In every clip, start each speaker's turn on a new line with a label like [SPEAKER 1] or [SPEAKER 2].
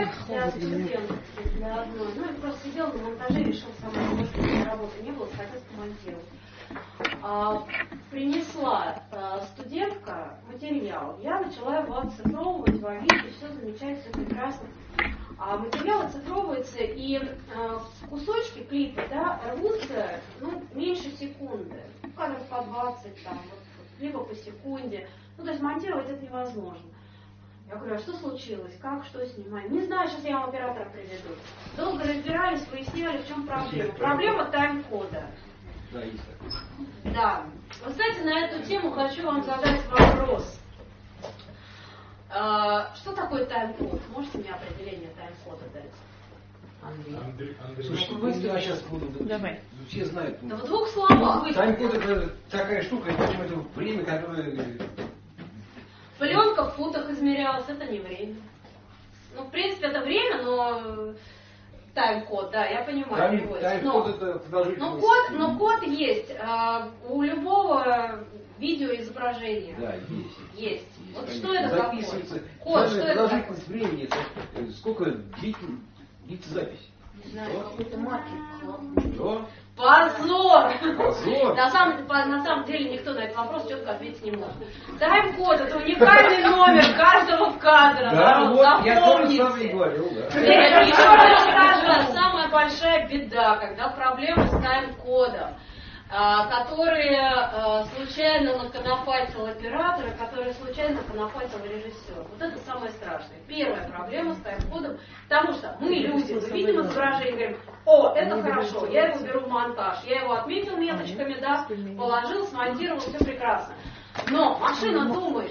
[SPEAKER 1] для студентов, для одной. Ну, я просто сидела на монтаже, решила сама, может, у меня работы не было, хотела помонтировать. Принесла студентка материал. Я начала его оцифровывать, вводить, и все замечательно, все прекрасно. Материал оцифровывается, и кусочки клипа, да, рвутся, ну, меньше секунды. Кадров по 20, там, вот, либо по секунде. Ну, то есть монтировать это невозможно. Я говорю, а что случилось? Как? Что снимаем? Не знаю, сейчас я вам оператора приведу. Долго разбирались, выясняли, в чем проблема. Проблема тайм-кода.
[SPEAKER 2] Да, есть такое.
[SPEAKER 1] Да. Вы знаете, на эту тему хочу вам задать вопрос. Что такое тайм-код? Можете мне определение тайм-кода дать?
[SPEAKER 3] Андрей.
[SPEAKER 2] Слушайте, вы сейчас буду.
[SPEAKER 4] Давай.
[SPEAKER 2] Все знают.
[SPEAKER 1] Да в двух словах.
[SPEAKER 2] Тайм-код это такая штука, причем это время, которое...
[SPEAKER 1] Пленка в футах измерялась, это не время. Ну, в принципе, это время, но тайм-код, да, я понимаю, переводится.
[SPEAKER 2] Тайм-код это продолжительность.
[SPEAKER 1] Но код есть у любого видеоизображения.
[SPEAKER 2] Да, есть.
[SPEAKER 1] Есть. Вот
[SPEAKER 2] Конечно.
[SPEAKER 1] что это
[SPEAKER 2] Записывается.
[SPEAKER 1] такое? Код, что это
[SPEAKER 2] продолжительность
[SPEAKER 1] такое?
[SPEAKER 2] времени, это сколько длится запись.
[SPEAKER 1] Не знаю,
[SPEAKER 2] Что?
[SPEAKER 1] какой-то маркер.
[SPEAKER 2] Что?
[SPEAKER 1] Позор!
[SPEAKER 2] Позор!
[SPEAKER 1] На самом деле никто на этот вопрос четко ответить не может. Тайм-код — это уникальный номер каждого кадра.
[SPEAKER 2] Да,
[SPEAKER 1] Народ,
[SPEAKER 2] вот, я тоже
[SPEAKER 1] запомните.
[SPEAKER 2] сам и говорил, да.
[SPEAKER 1] Еще раз скажу, самая большая беда, когда проблемы с тайм-кодом, которые случайно наконопатил оператор, которые случайно наконопатил режиссер. Вот это самое страшное. Первая проблема с тайм-кодом, потому что мы, люди, мы видим изображение и говорим, о, это хорошо, я его беру в монтаж, я его отметил меточками, да, положил, смонтировал, все прекрасно. Но машина думает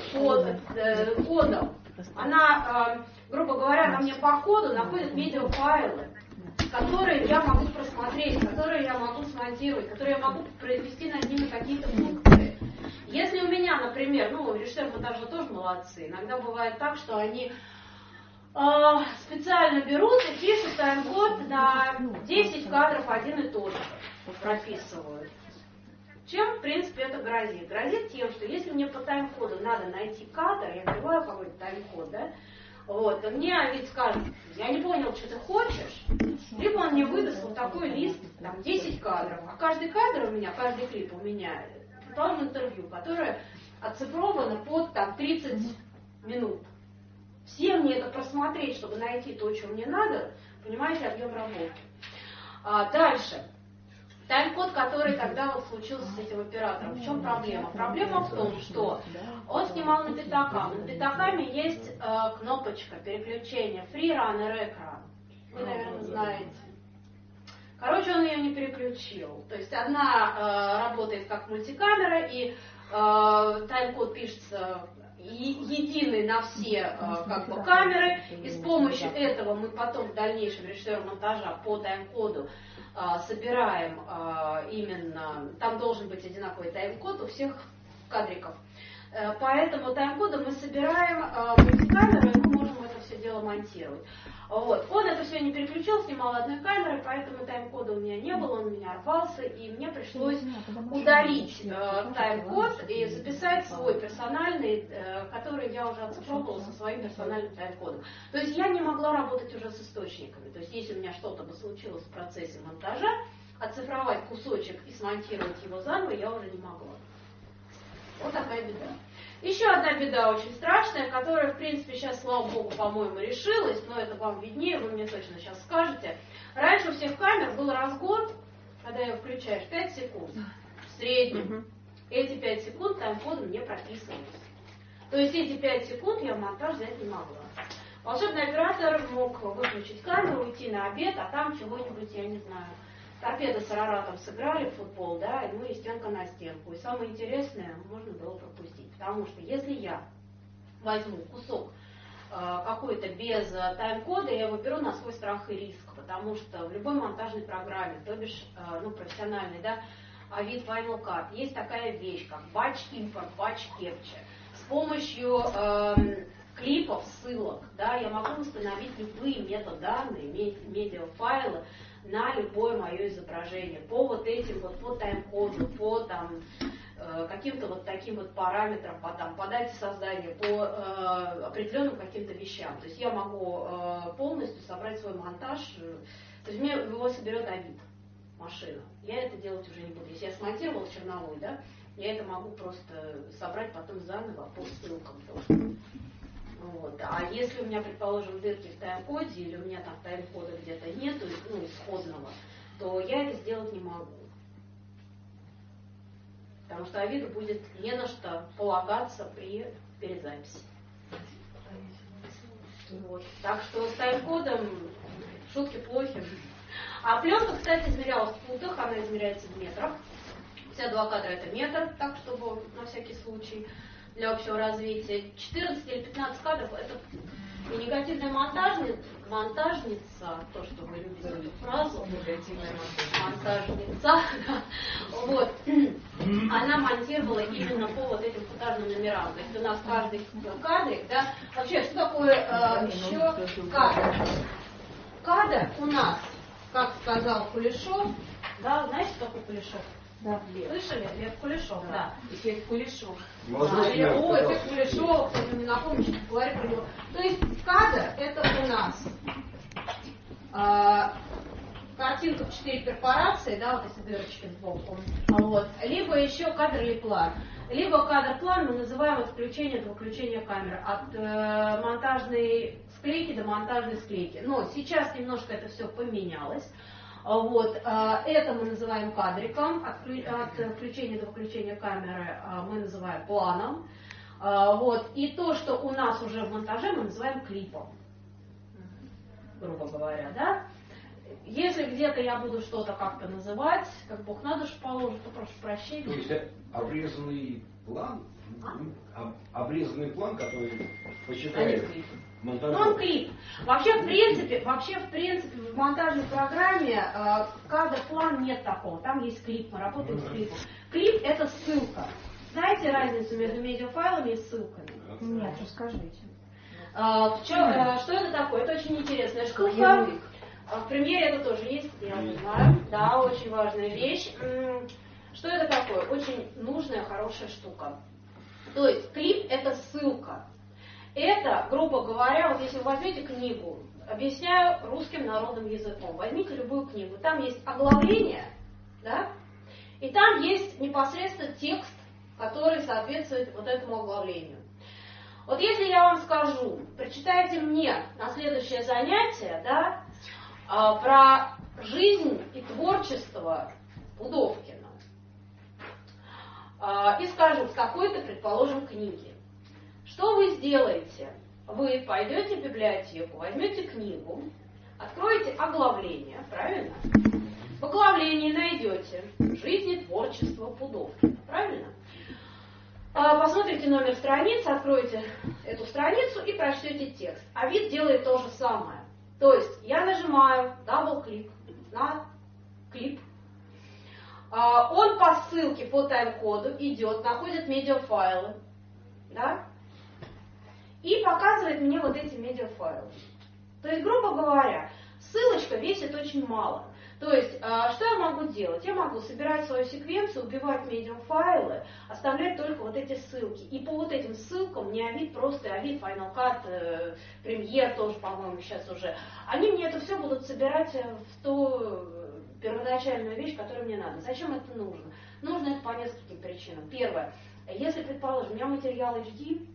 [SPEAKER 1] кодом. Она, грубо говоря, на мне по коду находит видеофайлы, которые я могу просмотреть, которые я могу смонтировать, которые я могу произвести над ними какие-то функции. Если у меня, например, режиссеры монтажа тоже молодцы, иногда бывает так, что они специально берут и пишут тайм-код на 10 кадров один и тот же, прописывают. Чем, в принципе, это грозит? Грозит тем, что если мне по тайм-коду надо найти кадр, я вбиваю какой-то тайм-код, да, вот, мне ведь скажут, я не понял, что ты хочешь, либо он мне выдаст вот такой лист, там, 10 кадров, а каждый кадр у меня, каждый клип у меня, там интервью, которое оцифровано под, там, 30 минут. Все мне это просмотреть, чтобы найти то, что мне надо, понимаете, объем работы. Дальше. Тайм-код, который тогда вот случился с этим оператором. В чем проблема? Проблема в том, что он снимал на пентакам. На пентакаме есть кнопочка переключения Free Run и Rec Run. Вы, наверное, знаете. Короче, он ее не переключил. То есть одна работает как мультикамера, и тайм-код пишется единый на все как бы камеры, и с помощью этого мы потом в дальнейшем режиссер монтажа по тайм-коду собираем именно, там должен быть одинаковый тайм-код у всех кадриков. По этому тайм-коду мы собираем мультикамеру, и мы можем это все дело монтировать. Вот. Он это все не переключил, снимал одной камерой, поэтому тайм-кода у меня не было, он у меня рвался, и мне пришлось удалить тайм-код и записать свой персональный, который я уже оцифровывала со своим персональным тайм-кодом. То есть я не могла работать уже с источниками. То есть если у меня что-то бы случилось в процессе монтажа, оцифровать кусочек и смонтировать его заново я уже не могла. Вот такая беда. Еще одна беда очень страшная, которая, в принципе, сейчас, слава богу, по-моему, решилась, но это вам виднее, вы мне точно сейчас скажете. Раньше у всех камер был разгон, когда ее включаешь, 5 секунд в среднем. Эти 5 секунд тайм-кодом не прописывались. То есть эти 5 секунд я в монтаж взять не могла. Волшебный оператор мог выключить камеру, уйти на обед, а там чего-нибудь, я не знаю, торпеды с Араратом сыграли в футбол, да, и мы и стенка на стенку. И самое интересное можно было пропустить. Потому что если я возьму кусок какой-то без тайм-кода, я его беру на свой страх и риск. Потому что в любой монтажной программе, то бишь профессиональной, да, вид Final Cut, есть такая вещь, как batch-import, batch-capture. С помощью клипов, ссылок, да, я могу установить любые метаданные, медиафайлы на любое мое изображение по вот этим вот, по тайм-коду, по там каким-то вот таким вот параметрам, по дате создания, по определенным каким-то вещам. То есть я могу полностью собрать свой монтаж, то есть мне его соберет Авито, машина. Я это делать уже не буду. Если я смонтировала черновой, да, я это могу просто собрать потом заново по ссылкам тоже. Вот. А если у меня, предположим, дырки в тайм-коде, или у меня там тайм-кода где-то нету, ну, исходного, то я это сделать не могу. Потому что Авито будет не на что полагаться при перезаписи. Вот. Так что с тайм-кодом шутки плохи. А пленка, кстати, измерялась в футах, она измеряется в метрах. Все 2 кадра это метр, так чтобы на всякий случай для общего развития. 14 или 15 кадров это и негативная монтажница, то, что вы любите эту фразу, негативная монтажница, вот, она монтировала именно по вот этим футажным номерам. То есть у нас каждый кадрик, да, вообще, что такое еще кадр? Кадр у нас, как сказал Кулешов, да, знаете, что такое Кулешов? Да. Слышали? Лев Кулешов, да. Эффект Кулешов. Эффект Кулешов, кто-то мне напомнит, что говорю про него. То есть кадр это у нас картинка в 4 перфорации, да, вот эти дырочки сбоку. Вот. Либо еще кадр или план. Либо кадр-план мы называем от включения до выключения камеры. От монтажной склейки до монтажной склейки. Но сейчас немножко это все поменялось. Вот, это мы называем кадриком, от включения до выключения камеры мы называем планом. Вот, и то, что у нас уже в монтаже, мы называем клипом, грубо говоря, да. Если где-то я буду что-то как-то называть, как Бог на душу положит, то прошу прощения.
[SPEAKER 2] То есть обрезанный план, обрезанный план, который посчитает монтажер.
[SPEAKER 1] Он клип. Вообще, в принципе, в монтажной программе кадр-план нет такого. Там есть клип, мы работаем с клипом. Клип это ссылка. Знаете разницу между медиафайлами и ссылками?
[SPEAKER 3] Нет, расскажите.
[SPEAKER 1] Что это такое? Это очень интересная штука. В премьере это тоже есть, я знаю. Да, очень важная вещь. Что это такое? Очень нужная, хорошая штука. То есть клип это ссылка. Это, грубо говоря, вот если вы возьмете книгу, объясняю русским народным языком, возьмите любую книгу, там есть оглавление, да, и там есть непосредственно текст, который соответствует вот этому оглавлению. Вот если я вам скажу, прочитайте мне на следующее занятие, да, про жизнь и творчество Пудовкина, и скажу в какой-то, предположим, книге. Что вы сделаете? Вы пойдете в библиотеку, возьмете книгу, откроете оглавление, правильно? В оглавлении найдете «Жизнь и творчество Пудовкина», правильно? Посмотрите номер страницы, откроете эту страницу и прочтете текст. А вид делает то же самое. То есть я нажимаю дабл-клик на клип. Он по ссылке, по тайм-коду идет, находит медиафайлы, да? И показывает мне вот эти медиафайлы. То есть, грубо говоря, ссылочка весит очень мало. То есть, что я могу делать? Я могу собирать свою секвенцию, убивать медиафайлы, оставлять только вот эти ссылки. И по вот этим ссылкам не Авид, просто Авид, Final Cut, Premiere тоже, по-моему, сейчас уже. Они мне это все будут собирать в ту первоначальную вещь, которая мне надо. Зачем это нужно? Нужно это по нескольким причинам. Первое. Если, предположим, у меня материал HD,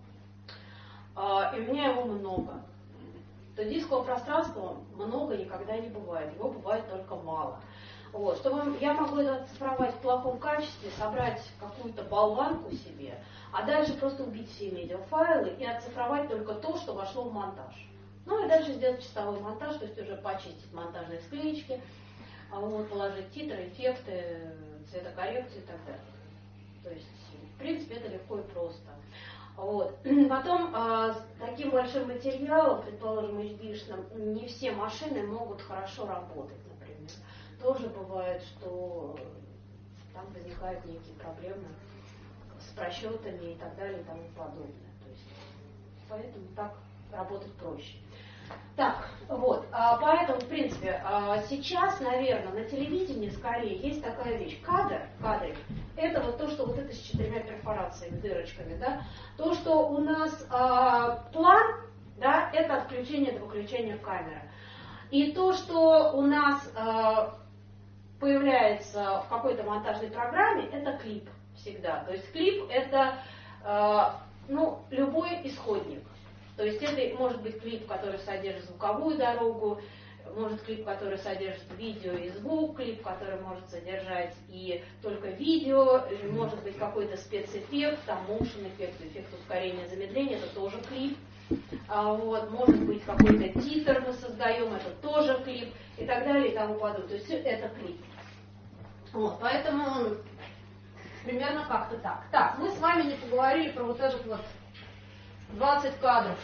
[SPEAKER 1] и у меня его много, то дискового пространства много никогда не бывает, его бывает только мало. Вот. Чтобы я могу это оцифровать в плохом качестве, собрать какую-то болванку себе, а дальше просто убить все медиафайлы и оцифровать только то, что вошло в монтаж. Ну и дальше сделать чистовой монтаж, то есть уже почистить монтажные склеечки, вот, положить титры, эффекты, цветокоррекцию и так далее. То есть, в принципе, это легко и просто. Вот. Потом, с таким большим материалом, предположим, HD-шным, не все машины могут хорошо работать, например. Тоже бывает, что там возникают некие проблемы с просчетами и так далее и тому подобное. То есть, поэтому так работать проще. Так, вот, поэтому, в принципе, сейчас, наверное, на телевидении скорее есть такая вещь. Кадры, это вот то, что вот это с 4 перфорациями, дырочками, да, то, что у нас план, да, это отключение до выключения камеры. И то, что у нас появляется в какой-то монтажной программе, это клип всегда. То есть клип это любой исходник. То есть это может быть клип, который содержит звуковую дорогу, может клип, который содержит видео и звук, клип, который может содержать и только видео, может быть какой-то спецэффект, там motion эффект, эффект ускорения, замедления, это тоже клип. Вот, может быть какой-то титр мы создаем, это тоже клип и так далее и тому подобное. То есть все это клип. Вот, поэтому примерно как-то так. Так, мы с вами не поговорили про вот этот вот 20 кадров.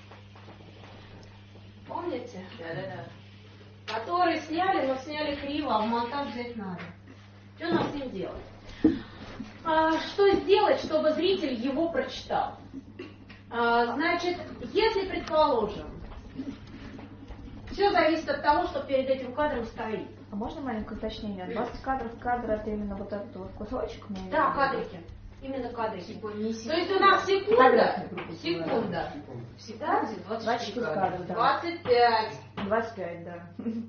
[SPEAKER 1] Помните? Да. Которые сняли, но сняли криво, а в монтаж взять надо. Что нам с ним делать? Что сделать, чтобы зритель его прочитал? Значит, если, предположим, все зависит от того, что перед этим кадром стоит.
[SPEAKER 3] А можно маленькое уточнение? 20 кадр это именно вот этот вот кусочек?
[SPEAKER 1] Да, кадрики. Именно кадрики. То есть у нас секунда. Всегда
[SPEAKER 3] 24 кадра, да.
[SPEAKER 1] 25.
[SPEAKER 3] 25, да.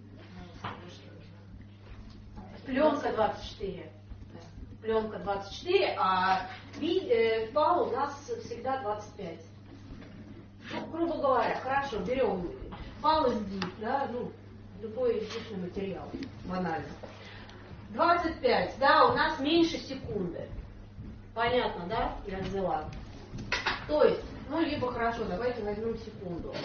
[SPEAKER 1] Пленка 24. Пленка 24, а пал у нас всегда 25. Ну, грубо говоря, хорошо, берем пал из дик, да, любой излишний материал, банально. 25, да, у нас меньше секунды. Понятно, да? Я взяла. То есть, либо хорошо, давайте возьмем секунду.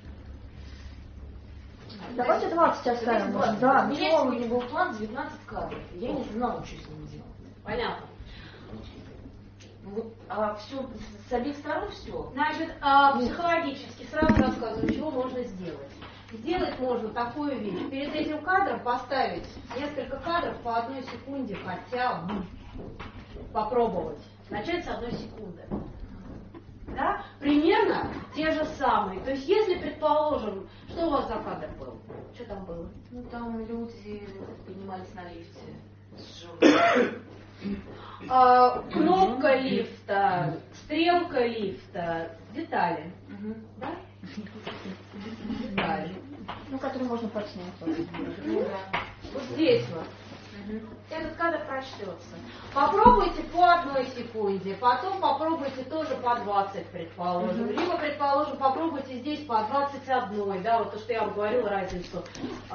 [SPEAKER 3] Давайте 20 оставим. Да,
[SPEAKER 4] у меня сегодня был план 19 кадров. Я не знала, что с ним делать.
[SPEAKER 1] Понятно.
[SPEAKER 4] Вот, все с обеих сторон все.
[SPEAKER 1] Значит, психологически сразу рассказываю, чего можно сделать. Сделать можно такую вещь. Перед этим кадром поставить несколько кадров по 1 секунде хотя бы. Попробовать. Начать с 1 секунды. Да? Примерно те же самые. То есть, если, предположим, что у вас за кадр был? Что там было?
[SPEAKER 4] Там люди поднимались на лифте.
[SPEAKER 1] Кнопка лифта, стрелка лифта, детали. Да? Детали.
[SPEAKER 3] Которые можно подснять.
[SPEAKER 1] Вот здесь вот. Этот кадр прочтется. Попробуйте по 1 секунде, потом попробуйте тоже по 20, предположим. Либо, предположим, попробуйте здесь по 21, да, вот то, что я вам говорила, разницу.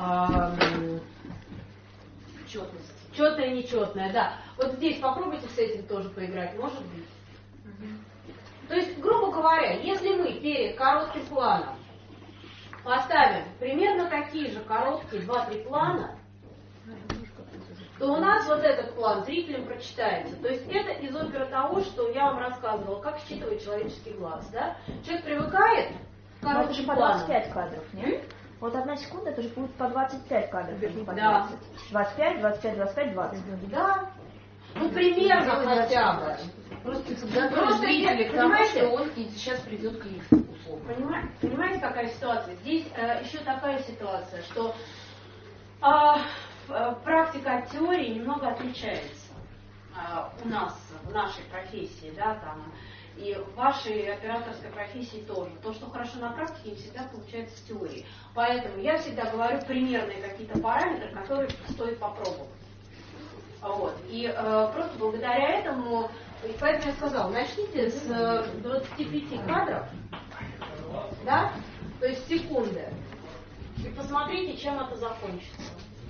[SPEAKER 4] Четность.
[SPEAKER 1] Четное, нечетное, да. Вот здесь попробуйте с этим тоже поиграть, может быть. То есть, грубо говоря, если мы перед коротким планом поставим примерно такие же короткие 2-3 плана, то у нас вот этот план зрителям прочитается. То есть это из оперы того, что я вам рассказывала, как считывает человеческий глаз. Да? Человек привыкает к коротким
[SPEAKER 3] по
[SPEAKER 1] планам.
[SPEAKER 3] 25 кадров, нет? Вот 1 секунда, это же будет по 25 кадров, а не по 20.
[SPEAKER 1] Да.
[SPEAKER 3] 25, 25, 25, 20.
[SPEAKER 1] Да. Примерно хотя бы.
[SPEAKER 4] Просто
[SPEAKER 1] зрители
[SPEAKER 4] к тому, что он и сейчас придет к лифту, условно.
[SPEAKER 1] Понимаете, какая ситуация? Здесь еще такая ситуация, что практика от теории немного отличается у нас, в нашей профессии, да, там, и в вашей операторской профессии тоже. То, что хорошо на практике, не всегда получается в теории. Поэтому я всегда говорю примерные какие-то параметры, которые стоит попробовать. Вот. И просто благодаря этому, и поэтому я сказала, начните с 25 кадров, да, то есть секунды, и посмотрите, чем это закончится.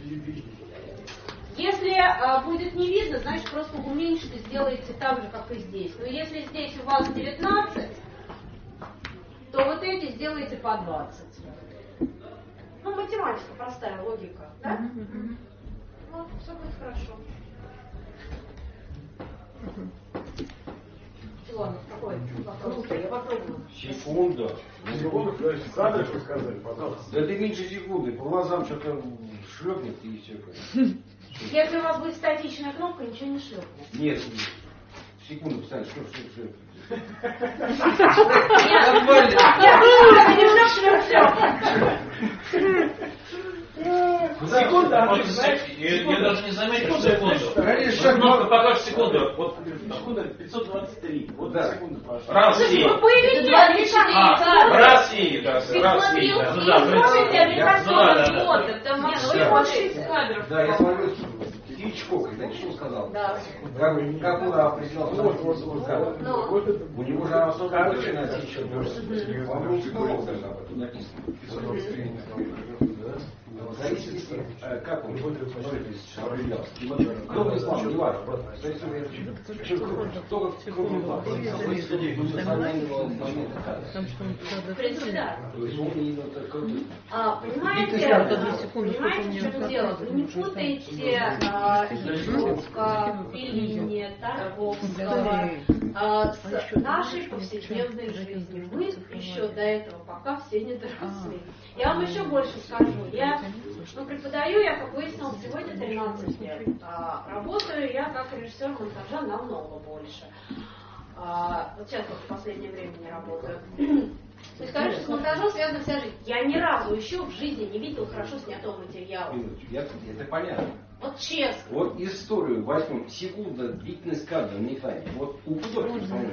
[SPEAKER 1] Если будет не видно, значит просто уменьшите, сделайте так же, как и здесь. Но если здесь у вас 19, то вот эти сделайте по 20. Математика, простая логика, да? Вот, все будет хорошо. Ладно, какой вопрос? Я попробую.
[SPEAKER 2] Секунда.
[SPEAKER 5] Кадры, что сказали, пожалуйста.
[SPEAKER 2] Да ты меньше секунды. По глазам что-то шлепнет и все.
[SPEAKER 1] Если у вас будет статичная кнопка, ничего не шлепнет.
[SPEAKER 2] Нет. Секунду, кстати, что.
[SPEAKER 1] Нет, это не шлеп-шлеп-шлеп.
[SPEAKER 6] Я даже не заметил секунду.
[SPEAKER 2] Конечно,
[SPEAKER 6] Кнопка покажет секунду. Вот
[SPEAKER 5] Секунда 523. Вот
[SPEAKER 2] Да.
[SPEAKER 5] секунда прошла.
[SPEAKER 6] раз и.
[SPEAKER 1] Вы появились американские
[SPEAKER 6] Раз и. Да,
[SPEAKER 1] Ты
[SPEAKER 6] раз и.
[SPEAKER 1] смотрел,
[SPEAKER 6] Да,
[SPEAKER 1] и
[SPEAKER 6] да,
[SPEAKER 1] смотрите американского
[SPEAKER 6] да.
[SPEAKER 1] фото, там вы больше из кадров.
[SPEAKER 2] Да, я смотрю, Хичкок, когда Хичкок сказал.
[SPEAKER 1] Да.
[SPEAKER 2] Как он определял самостоятельность?
[SPEAKER 1] Ну.
[SPEAKER 2] У него же особо больше на Он психолог даже об этом написано. В зависимости, как он определял. Кто в ислам, не важно. Кто в
[SPEAKER 1] В принципе, да.
[SPEAKER 2] То есть он именно такой.
[SPEAKER 1] Понимаете, в чем дело? Вы не путаете Хичкока, Феллини, Тарковского с нашей повседневной жизнью. Мы еще до этого пока все не доросли. Я вам еще больше скажу. Я преподаю, я, как выяснилось, сегодня 13 лет. Работаю я как режиссер монтажа намного больше. Вот сейчас вот в последнее время не работаю. То есть, короче, с монтажом связана вся жизнь. Я ни разу еще в жизни не видел хорошо снятого материала.
[SPEAKER 2] Это понятно.
[SPEAKER 1] Вот честно.
[SPEAKER 2] Вот историю возьмем, секунда, длительность кадра на экране. Вот у художника, по-моему,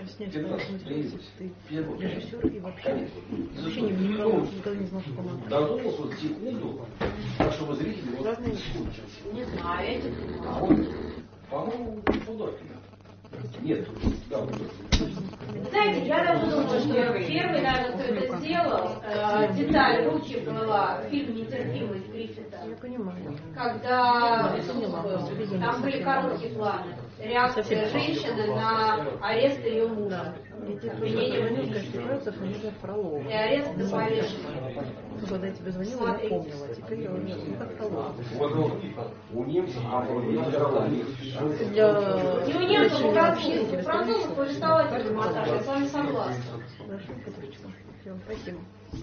[SPEAKER 7] режиссер и вообще вообще никогда не знал, что помогает.
[SPEAKER 2] додумался вот секунду, так чтобы зритель вот
[SPEAKER 1] Не знаю, я тебе
[SPEAKER 2] А
[SPEAKER 1] понимаю.
[SPEAKER 2] вот, по-моему, художник. Нет, да,
[SPEAKER 1] Знаете, я даже думаю, что первый, наверное, кто это сделал, деталь руки была фильм «Нетерпимость» Гриффита.
[SPEAKER 7] Я понимаю.
[SPEAKER 1] Когда там были короткие планы. Реакция женщины на арест ее мужа.
[SPEAKER 7] Звонил, конечно, фамилия Фролова.
[SPEAKER 1] И арест до повешения.
[SPEAKER 7] Когда я тебе звонила, я помнила. Теперь я уже не как Фролова.
[SPEAKER 2] вот у немцев,
[SPEAKER 1] Не у немцев, у французов. У французов повествовательный монтаж, я с вами согласна.
[SPEAKER 7] Хорошо, Петрочка. Все, спасибо.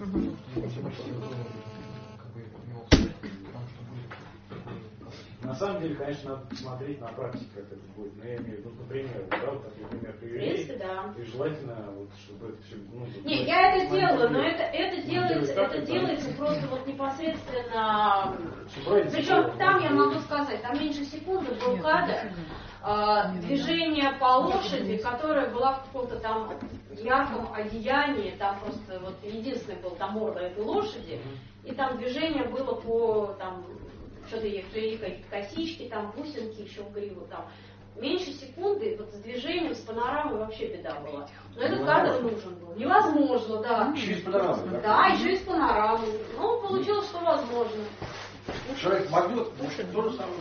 [SPEAKER 5] На самом деле, конечно, надо смотреть на практике, как это будет. Но я имею в виду, например, да, вот так, например,
[SPEAKER 1] В принципе, да.
[SPEAKER 5] и желательно, вот, чтобы это все...
[SPEAKER 1] Не, я это делаю, но это делается просто вот непосредственно. Причем там я могу сказать, там меньше секунды был кадр движение по лошади, которая была в каком-то там ярком одеянии, там просто вот единственный был там морда этой лошади, и там движение было по там что-то ей какие-то косички, там бусинки еще в гриву там. Меньше секунды, вот с движением, с панорамой вообще беда была. Но этот кадр нужен был. Невозможно, да.
[SPEAKER 2] Еще из панорамы,
[SPEAKER 1] Да, еще из панорамы. Ну, получилось, что возможно.
[SPEAKER 2] Человек моргнет, то же самое.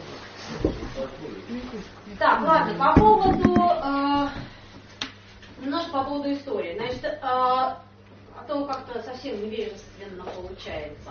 [SPEAKER 1] Так, ладно, по поводу немножко по поводу истории. Значит, а то как-то совсем невежественно получается.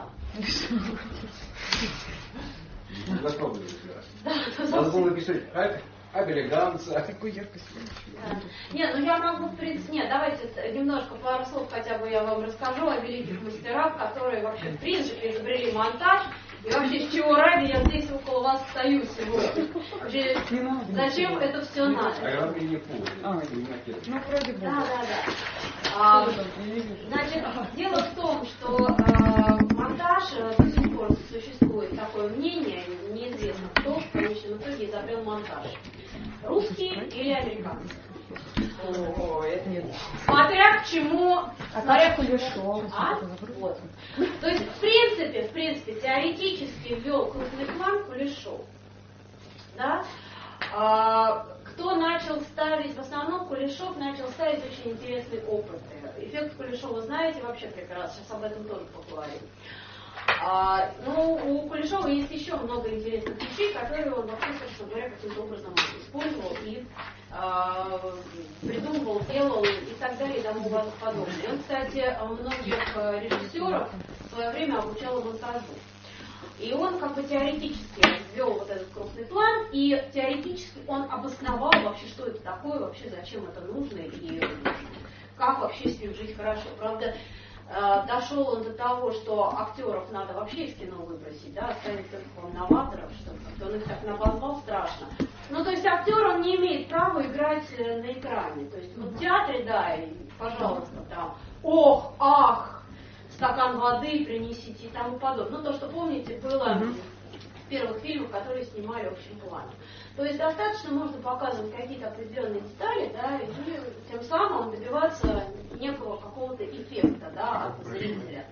[SPEAKER 2] Надо было написать Абелеганца.
[SPEAKER 7] Такой яркость.
[SPEAKER 1] Нет, ну я могу, в принципе, нет, давайте немножко пару слов хотя бы я вам расскажу о великих мастерах, которые вообще, в принципе, изобрели монтаж. И вообще, с чего ради я здесь около вас стою сегодня? Вообще, зачем это все надо?
[SPEAKER 7] Ну, вроде бы.
[SPEAKER 1] Да. Значит, дело в том, что монтаж до сих пор существует такое мнение, неизвестно кто в конечном итоге изобрел монтаж. Русский или американский? Смотря к чему, смотря
[SPEAKER 3] Кулешов.
[SPEAKER 1] Вот. То есть, в принципе, теоретически ввел крупный план Кулешов. Да? Кто начал ставить, в основном Кулешов начал ставить очень интересные опыты. Эффект Кулешова знаете вообще прекрасно, сейчас об этом тоже поговорим. Но у Кулешова есть еще много интересных вещей, которые он вообще, собственно говоря, каким-то образом использовал и придумывал, делал и так далее и тому подобное. И он, кстати, многих режиссеров в свое время обучал монтажу. И он как бы теоретически ввел вот этот крупный план, и теоретически он обосновал вообще, что это такое, вообще зачем это нужно и как вообще с ним жить хорошо. Правда, дошел он до того, что актеров надо вообще из кино выбросить, да, оставить только новаторов, что он их так набозвал страшно. Ну, то есть актер, он не имеет права играть на экране. То есть вот в театре, да, и, пожалуйста, там, ох, ах, стакан воды принесите и тому подобное. Ну, то, что, помните, было первых фильмов, которые снимали общим планом. То есть достаточно можно показывать какие-то определенные детали, да, и тем самым добиваться некого какого-то эффекта, да, от зрителя.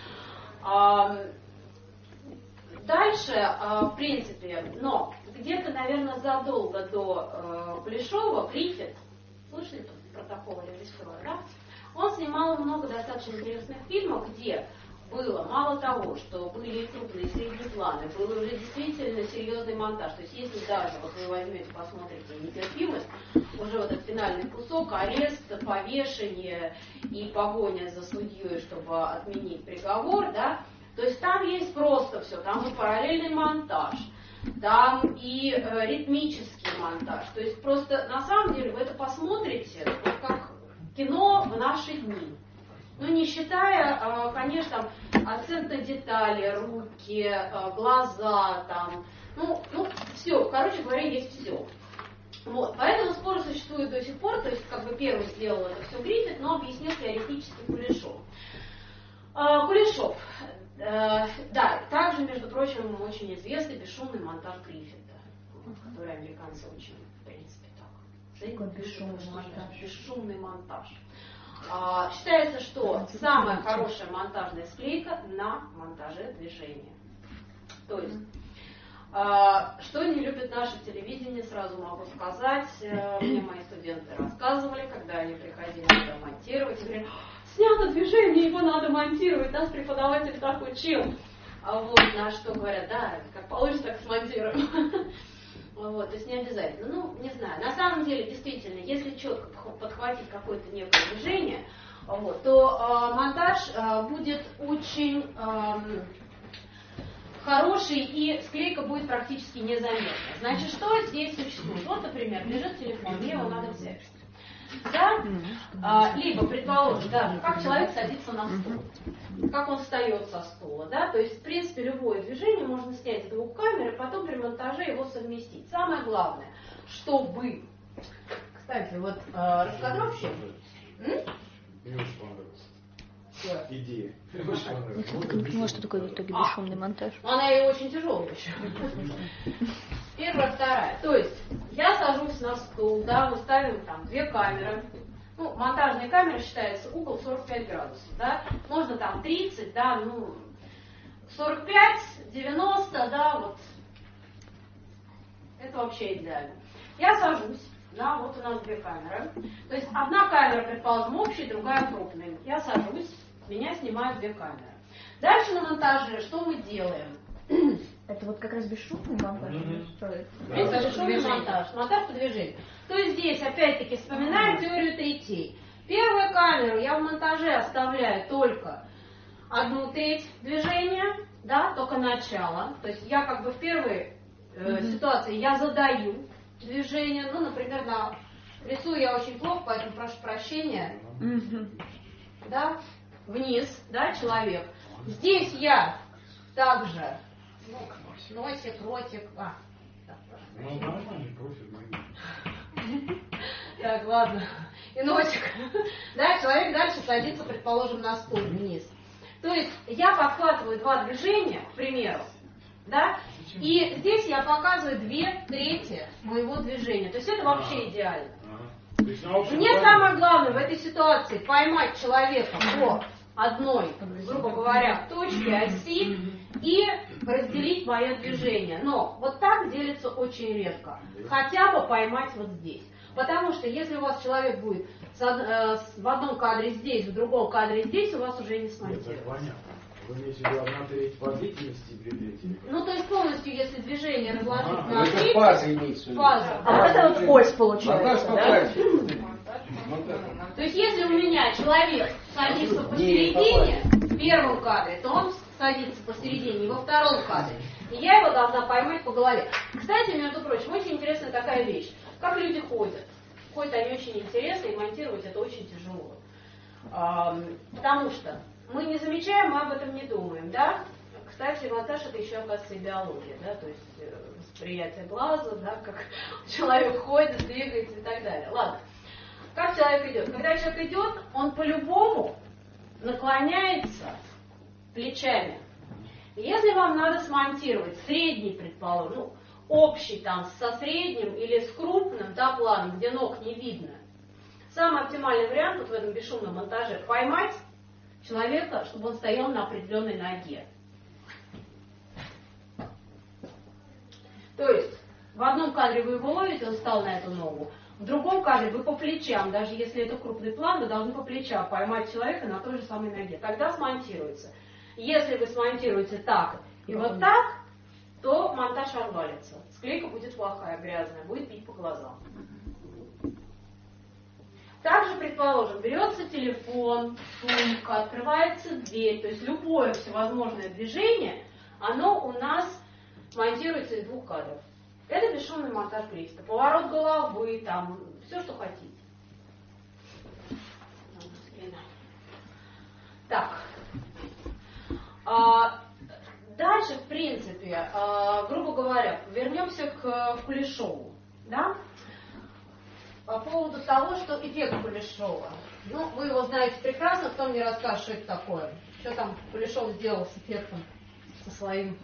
[SPEAKER 1] Дальше, в принципе, но где-то, наверное, задолго до Кулешова Гриффит, слышали про такого режиссера, да? Он снимал много достаточно интересных фильмов, где было мало того, что были и крупные, и средние планы, был уже действительно серьезный монтаж. То есть если даже вот вы возьмете, посмотрите «Нетерпимость», уже вот этот финальный кусок, арест, повешение и погоня за судьей, чтобы отменить приговор, да, то есть там есть просто все, там и параллельный монтаж, там и ритмический монтаж. То есть просто на самом деле вы это посмотрите, вот как кино в наши дни. Ну, не считая, конечно, акцент на детали, руки, глаза, там, ну, все, короче говоря, есть все. Вот, поэтому спор существует до сих пор, то есть, как бы первый сделал это все Гриффит, но объяснил теоретически Кулешов. Кулешов, да, также, между прочим, очень известный бесшумный монтаж Гриффита, который американцы очень, в принципе, так. Бесшумный монтаж. Считается, что самая хорошая монтажная склейка на монтаже движения. То есть, что не любит наше телевидение, сразу могу сказать. Мне мои студенты рассказывали, когда они приходили сюда монтировать, говорят, снято движение, его надо монтировать, нас преподаватель так учил. Вот, на что говорят, да, как получится, так смонтируем. Вот, то есть не обязательно. Ну, не знаю. На самом деле, действительно, если четко подхватить какое-то некое движение, вот, то монтаж будет очень хороший, и склейка будет практически незаметна. Значит, что здесь существует? Вот, например, лежит телефон, мне его надо взять. Да? Либо, предположим, даже как человек садится на стул, как он встает со стула, да, то есть, в принципе, любое движение можно снять с двух камер и потом при монтаже его совместить. Самое главное, чтобы, кстати, вот раскадровщик...
[SPEAKER 5] Мне очень понравилась идея. Мне очень понравилась.
[SPEAKER 7] Я, кстати, не поняла, что такое в итоге бесшумный монтаж.
[SPEAKER 1] Она и очень тяжелая еще. Первая, вторая. То есть я сажусь на стул, да, мы ставим там две камеры. Ну, монтажная камера считается угол 45 градусов, да. Можно там 30, да, ну, 45, 90, да, вот. Это вообще идеально. Я сажусь, да, вот у нас две камеры. То есть одна камера, предположим, общая, другая крупная. Я сажусь, меня снимают две камеры. Дальше на монтаже что мы делаем?
[SPEAKER 3] Это вот как раз бесшумный монтаж?
[SPEAKER 1] Это бесшумный монтаж, монтаж по движению. То есть здесь, опять-таки, вспоминаем теорию третей. Первую камеру я в монтаже оставляю только 1/3 движения, да, только начало. То есть я как бы в первой ситуации я задаю движение. Ну, например, рисую я очень плохо, поэтому прошу прощения. Да, вниз, да, человек. Здесь я также носик, ротик.
[SPEAKER 5] Ну, нормально, профиль.
[SPEAKER 1] Так, ладно. И носик. Да, человек дальше садится, предположим, на стул вниз. То есть я подхватываю два движения, к примеру, да, и здесь я показываю 2/3 моего движения. То есть это вообще идеально. Мне самое главное в этой ситуации поймать человека по одной, грубо говоря, точке оси и разделить мое движение. Но вот так делится очень редко. Хотя бы поймать вот здесь. Потому что если у вас человек будет в одном кадре здесь, в другом кадре здесь, у вас уже не смонтируется.
[SPEAKER 5] Понятно. Вы имеете в виду 1/3 по длительности и 2/3?
[SPEAKER 1] Ну, то есть полностью, если движение разложить на
[SPEAKER 2] Это
[SPEAKER 1] треть,
[SPEAKER 2] фаза имеется в виду.
[SPEAKER 1] фаза.
[SPEAKER 3] А вот это вот ось получается, да?
[SPEAKER 1] То есть, если у меня человек садится посередине, в первом кадре, то он садится посередине, во втором кадре. И я его должна поймать по голове. Кстати, между прочим, очень интересная такая вещь. Как люди ходят. Ходят они очень интересно, и монтировать это очень тяжело. Потому что мы не замечаем, мы об этом не думаем, да? Кстати, монтаж это еще, оказывается, и биология, да, то есть восприятие глаза, да, как человек ходит, двигается и так далее. Ладно. Как человек идет? Когда человек идет, он по-любому наклоняется плечами. Если вам надо смонтировать средний, предположим, ну, общий там со средним или с крупным, да, планом, где ног не видно, самый оптимальный вариант вот в этом бесшумном монтаже — поймать человека, чтобы он стоял на определенной ноге. То есть в одном кадре вы его ловите, он встал на эту ногу. В другом кадре вы по плечам, даже если это крупный план, вы должны по плечам поймать человека на той же самой ноге. Тогда смонтируется. Если вы смонтируете так и вот так, то монтаж развалится. Склейка будет плохая, грязная, будет бить по глазам. Также, предположим, берется телефон, сумка, открывается дверь, то есть любое всевозможное движение, оно у нас монтируется из 2 кадров. Это бесшумный монтаж грифта. Поворот головы, там, все, что хотите. Так. Дальше, в принципе, грубо говоря, вернемся к Кулешову. Да? По поводу того, что эффект Кулешова. Ну, вы его знаете прекрасно, кто мне расскажет, что это такое. Что там Кулешов сделал с эффектом, со своим...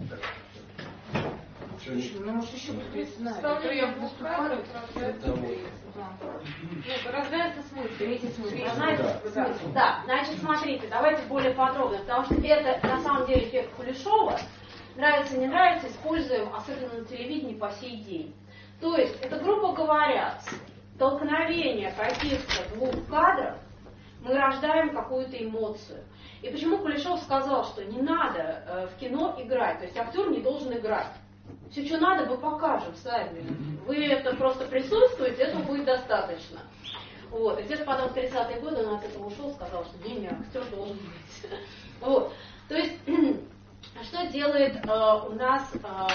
[SPEAKER 4] Ну, может, еще будет знать.
[SPEAKER 8] Вставление в 2 кадров, разрывается смысл.
[SPEAKER 4] Третий смысл.
[SPEAKER 1] Да, значит, смотрите, давайте более подробно, потому что это на самом деле эффект Кулешова. Нравится, не нравится, используем, особенно на телевидении, по сей день. То есть, это, грубо говоря, столкновение каких-то 2 кадров, мы рождаем какую-то эмоцию. И почему Кулешов сказал, что не надо в кино играть, то есть актер не должен играть. Все, что надо, мы покажем сами. Вы это просто присутствуете, этого будет достаточно. Вот. И где-то потом в 30-е годы он от этого ушел, сказал, что не, актер должен быть. Вот. То есть, что делает у нас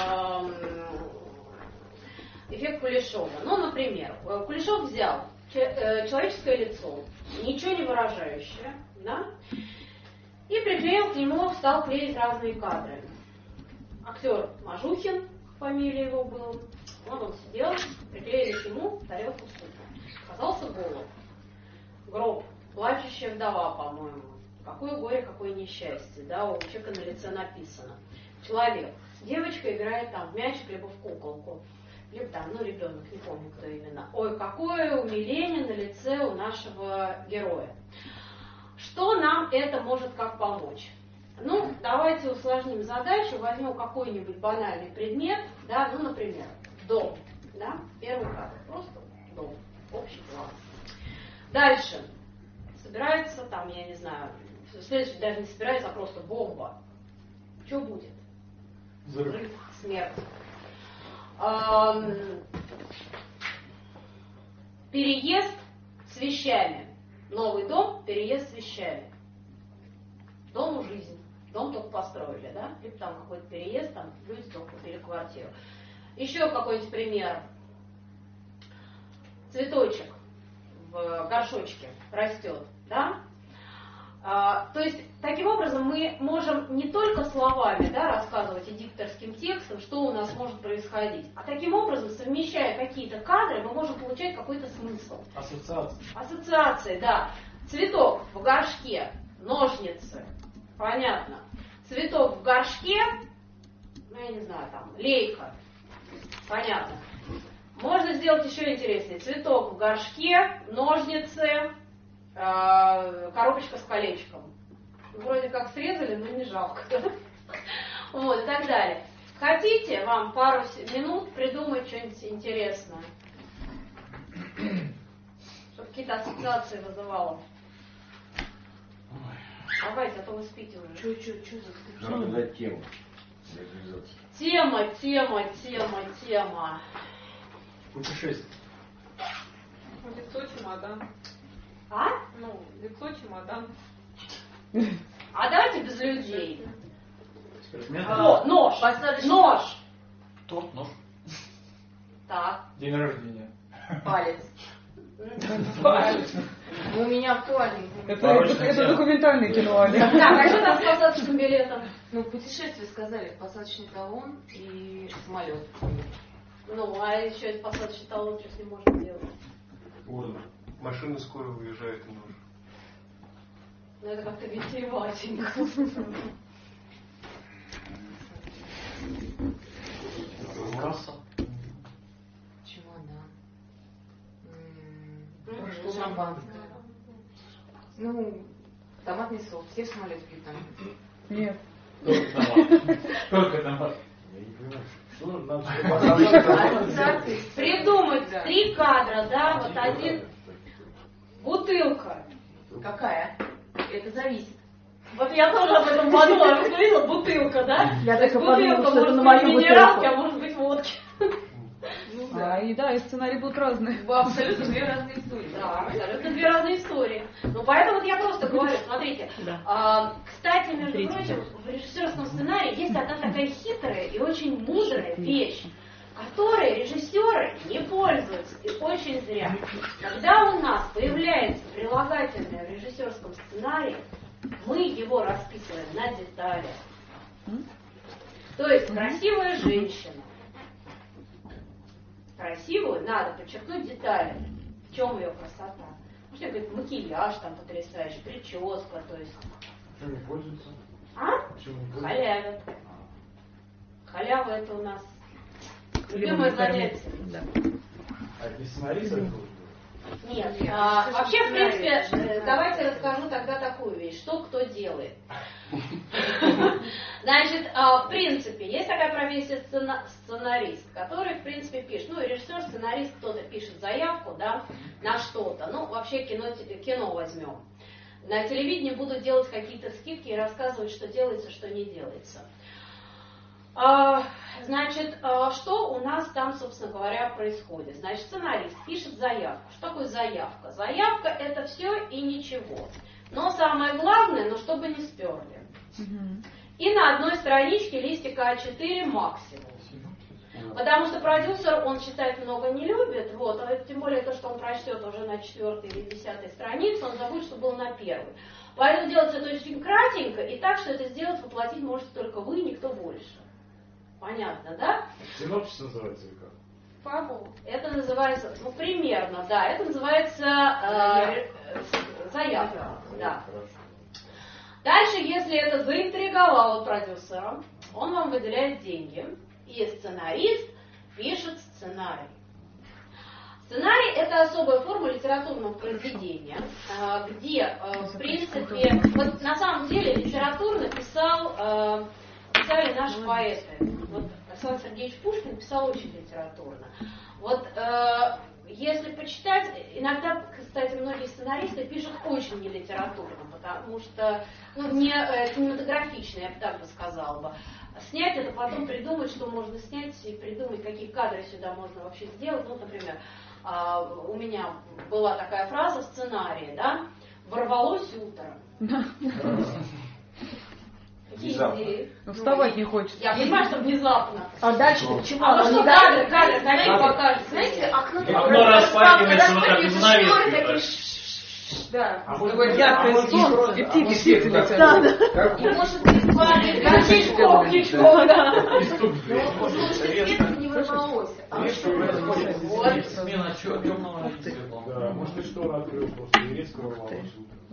[SPEAKER 1] эффект Кулешова? Ну, например, Кулешов взял человеческое лицо, ничего не выражающее, да, и приклеил к нему, стал клеить разные кадры. Актер Мажухин, фамилия его была, вот он сидел, приклеили к нему тарелку супа. Оказался голод. Гроб, плачущая вдова, по-моему. Какое горе, какое несчастье, да, у человека на лице написано. Человек, девочка играет там в мячик, либо в куколку. Либо там, ну, ребенок, не помню, кто именно. Ой, какое умиление на лице у нашего героя. Что нам это может как помочь? Ну, давайте усложним задачу, возьмем какой-нибудь банальный предмет, да, ну, например, дом, да, первый кадр, просто дом, общий план. Дальше, собирается там, я не знаю, следующий даже не собирается, а просто бомба. Что будет? Взрыв, смерть. Переезд с вещами. Новый дом, переезд с вещами. Дому жизнь. Дом только построили, да? Либо там какой-то переезд, там люди только купили квартиру. Еще какой-нибудь пример. Цветочек в горшочке растет, да? То есть, таким образом, мы можем не только словами, да, рассказывать и дикторским текстом, что у нас может происходить, а таким образом, совмещая какие-то кадры, мы можем получать какой-то смысл.
[SPEAKER 5] Ассоциации.
[SPEAKER 1] Ассоциации, да. Цветок в горшке, ножницы, понятно. Цветок в горшке, ну, я не знаю, там, лейка, понятно. Можно сделать еще интереснее. Цветок в горшке, ножницы, коробочка с колечком. Вроде как срезали, но не жалко. Вот, и так далее. Хотите вам пару минут придумать что-нибудь интересное? Чтобы какие-то ассоциации вызывало. Давайте, а то вы спите уже.
[SPEAKER 4] Что за...
[SPEAKER 2] Надо дать тему.
[SPEAKER 1] Тема.
[SPEAKER 5] Путешествие.
[SPEAKER 8] Лицо чемодан.
[SPEAKER 1] А?
[SPEAKER 8] Ну, лицо чемодан.
[SPEAKER 1] А давайте без людей.
[SPEAKER 6] Спортсмен.
[SPEAKER 1] Нож. Нож.
[SPEAKER 6] Торт, нож.
[SPEAKER 1] Так,
[SPEAKER 5] День рождения.
[SPEAKER 1] палец.
[SPEAKER 4] У меня актуальный.
[SPEAKER 7] Это документальное кино, Аня.
[SPEAKER 1] Так, а что там с посадочным билетом?
[SPEAKER 4] Ну, путешествие сказали, посадочный талон и самолет.
[SPEAKER 1] Ну, а еще из посадочный талон, что с ним можно делать?
[SPEAKER 9] Урна. Машина скоро уезжает, и нужно.
[SPEAKER 1] Ну, это как-то витиеватенько.
[SPEAKER 6] Трасса.
[SPEAKER 4] Чемодан. Что шампанское? Ну, томатный соус. Все в самолет пьют там.
[SPEAKER 3] Нет.
[SPEAKER 6] Только томат.
[SPEAKER 5] Я не понимаю, что нам
[SPEAKER 1] Придумать 3 кадра, да, вот один. Бутылка.
[SPEAKER 4] Какая? Это зависит.
[SPEAKER 1] Вот я тоже об этом подумала, что видела, бутылка, да?
[SPEAKER 3] Я
[SPEAKER 1] То есть
[SPEAKER 3] так и подумала,
[SPEAKER 1] бутылка
[SPEAKER 3] что это
[SPEAKER 1] может
[SPEAKER 3] на
[SPEAKER 1] быть
[SPEAKER 3] мою
[SPEAKER 1] минералки,
[SPEAKER 3] бутылку.
[SPEAKER 1] а может быть водки.
[SPEAKER 3] И да, и сценарии будут разные.
[SPEAKER 4] Абсолютно две разные истории.
[SPEAKER 1] Да, абсолютно 2 разные истории. Ну, поэтому вот я просто говорю, смотрите. Кстати, между прочим, в режиссерском сценарии есть одна такая хитрая и очень мудрая вещь, которой режиссеры не пользуются, и очень зря. Когда у нас появляется прилагательное в режиссерском сценарии, мы его расписываем на детали. То есть красивая женщина. Красивую надо подчеркнуть детали. В чем ее красота? Может, говорит, макияж там потрясающий, прическа, то есть.
[SPEAKER 5] Почему не пользуются?
[SPEAKER 1] А?
[SPEAKER 5] Почему не пользуются?
[SPEAKER 1] Халявят. Халява это у нас любимое занятие.
[SPEAKER 3] Да.
[SPEAKER 5] А это не сценарист это?
[SPEAKER 1] Нет. Вообще, в принципе, давайте расскажу тогда такую вещь. Что кто делает. Значит, в принципе, есть такая профессия сценарист, который, в принципе, пишет. Ну, режиссер, сценарист, кто-то пишет заявку, да, на что-то. Ну, вообще кино возьмем. На телевидении будут делать какие-то скидки и рассказывать, что делается, что не делается. Значит, что у нас там, собственно говоря, происходит? Значит, сценарист пишет заявку. Что такое заявка? Заявка — это все и ничего. Но самое главное, ну, чтобы не сперли. И на одной страничке листика А4 максимум. Потому что продюсер, он читать много не любит, вот, а тем более то, что он прочтет уже на 4-й или 10-й странице, он забудет, что было на 1-й. Поэтому делать это очень кратенько и так, что это сделать, воплотить можете только вы, никто больше. Понятно, да?
[SPEAKER 5] Синопсис называется или как?
[SPEAKER 1] Фабул. Это называется, ну, примерно, да, это называется заявка. Да.
[SPEAKER 5] Хорошо.
[SPEAKER 1] Дальше, если это заинтриговало продюсера, он вам выделяет деньги, и сценарист пишет сценарий. Сценарий – это особая форма литературного произведения, где, в принципе, вот на самом деле литературно писали наши поэты. Вот Александр Сергеевич Пушкин писал очень литературно. Вот если почитать, иногда, кстати, многие сценаристы пишут очень нелитературно, потому что, ну, не кинематографично, я бы так бы сказала бы. Снять это, потом придумать, что можно снять, и придумать, какие кадры сюда можно вообще сделать. Ну, например, у меня была такая фраза в сценарии, да, «Ворвалось утро». Какие идеи?
[SPEAKER 3] Вставать не хочется.
[SPEAKER 1] Я понимаю, что внезапно.
[SPEAKER 3] А дальше-то к чему?
[SPEAKER 1] А вот что кадры, коллеги покажут.
[SPEAKER 4] Знаете, окно
[SPEAKER 6] Окно распахивается вот так, из занавески.
[SPEAKER 4] Да.
[SPEAKER 5] А может
[SPEAKER 3] Такое
[SPEAKER 5] быть,
[SPEAKER 3] яркое солнце, и птицы птицы летят.
[SPEAKER 4] И может быть,
[SPEAKER 1] Птичков, да.
[SPEAKER 4] свет не ворвалось.
[SPEAKER 1] Вот.
[SPEAKER 6] Смена темного и светлого.
[SPEAKER 5] Да, может быть, штора открыл просто и резко ворвалось.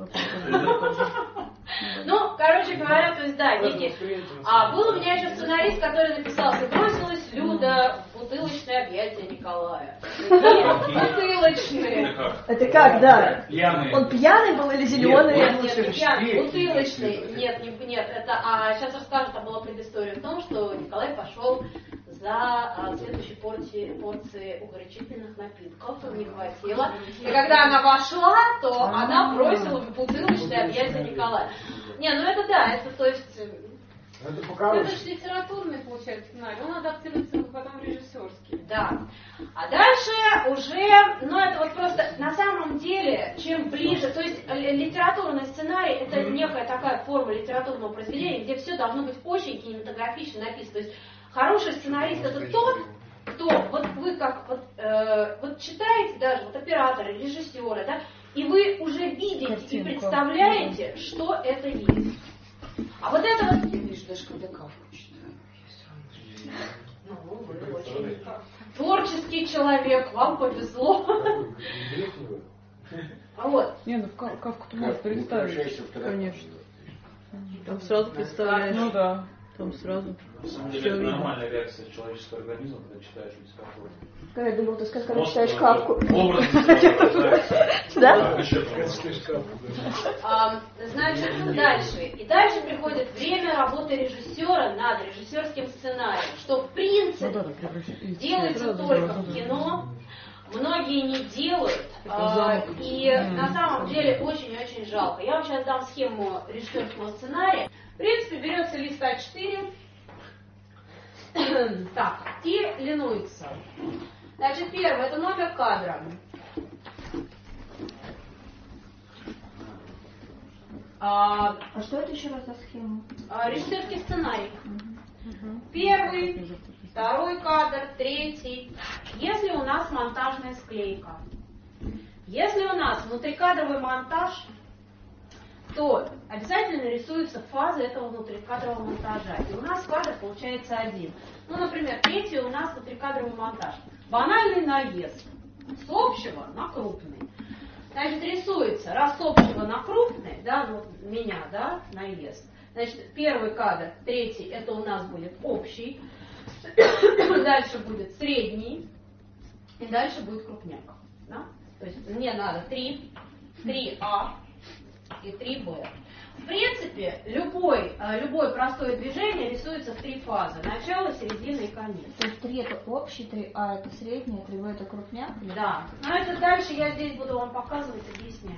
[SPEAKER 1] Ну, короче говоря, то есть, да, некий... был у меня еще сценарист, который написал: «Бросилась Люда в бутылочное объятие Николая». Нет, бутылочные.
[SPEAKER 3] Это как, да?
[SPEAKER 6] Пьяные.
[SPEAKER 3] Он пьяный был или зеленый?
[SPEAKER 1] Нет, не пьяный, бутылочный. Нет, это... сейчас расскажу, там была предыстория в том, что Николай пошел за следующей порции угорячительных напитков, не хватило. И когда она вошла, то она бросила в бутылочное объятие Николая. Не, ну это да, это то есть...
[SPEAKER 5] Это
[SPEAKER 8] Это
[SPEAKER 5] покороче.
[SPEAKER 8] же литературный, получается, сценарий. Он адаптируется потом режиссерский.
[SPEAKER 1] Да. А дальше уже, ну это вот просто на самом деле, чем ближе, то есть литературный сценарий — это некая такая форма литературного произведения, где все должно быть очень кинематографично написано. То есть хороший сценарист — это тот, кто, вот вы как, вот читаете даже, вот операторы, режиссеры, да, и вы уже видите
[SPEAKER 3] Картинку.
[SPEAKER 1] и представляете, что это есть. А вот это вот...
[SPEAKER 4] Я вижу, даже когда кавку читаю, я все равно.
[SPEAKER 1] Ну, вы очень творческий человек, вам повезло. Вот.
[SPEAKER 3] Не, ну Кавку ты можешь представить.
[SPEAKER 2] Конечно.
[SPEAKER 7] Там сразу представляешь.
[SPEAKER 3] Ну да.
[SPEAKER 7] Там сразу.
[SPEAKER 6] На самом
[SPEAKER 7] Всё
[SPEAKER 6] деле, это
[SPEAKER 7] видно.
[SPEAKER 6] нормальная реакция человеческого организма, когда читаешь литературу.
[SPEAKER 3] Я думала, ты скажешь, когда
[SPEAKER 6] Мозг,
[SPEAKER 3] читаешь Кавку.
[SPEAKER 6] образ сразу рождается.
[SPEAKER 3] Да?
[SPEAKER 6] Как еще там?
[SPEAKER 1] Значит, дальше. И дальше приходит время работы режиссера над режиссерским сценарием, что в принципе
[SPEAKER 7] Ну да, да, превращается.
[SPEAKER 1] делается только в кино, многие не делают, и на самом деле очень-очень жалко. Я вам сейчас дам схему режиссерского сценария. В принципе, берется лист А4, так, и линуется. Значит, первое, это номер кадра.
[SPEAKER 3] А что это еще раз за схема?
[SPEAKER 1] Режиссерский сценарий. Первый, второй кадр, третий. Если у нас монтажная склейка, если у нас внутрикадровый монтаж, то обязательно рисуются фазы этого внутрикадрового монтажа. И у нас кадр получается один. Ну, например, третий у нас внутрикадровый монтаж. Банальный наезд. С общего на крупный. Значит, рисуется, раз с общего на крупный, да, вот меня, да, наезд. Значит, первый кадр, третий, это у нас будет общий. Дальше будет средний. И дальше будет крупняк. Да? То есть мне надо 3А и 3Б. В принципе, любое простое движение рисуется в три фазы. Начало, середина и конец.
[SPEAKER 3] То есть 3 это общий, 3А это средний, 3В это крупняк?
[SPEAKER 1] Да. Но это дальше я здесь буду вам показывать, объяснять.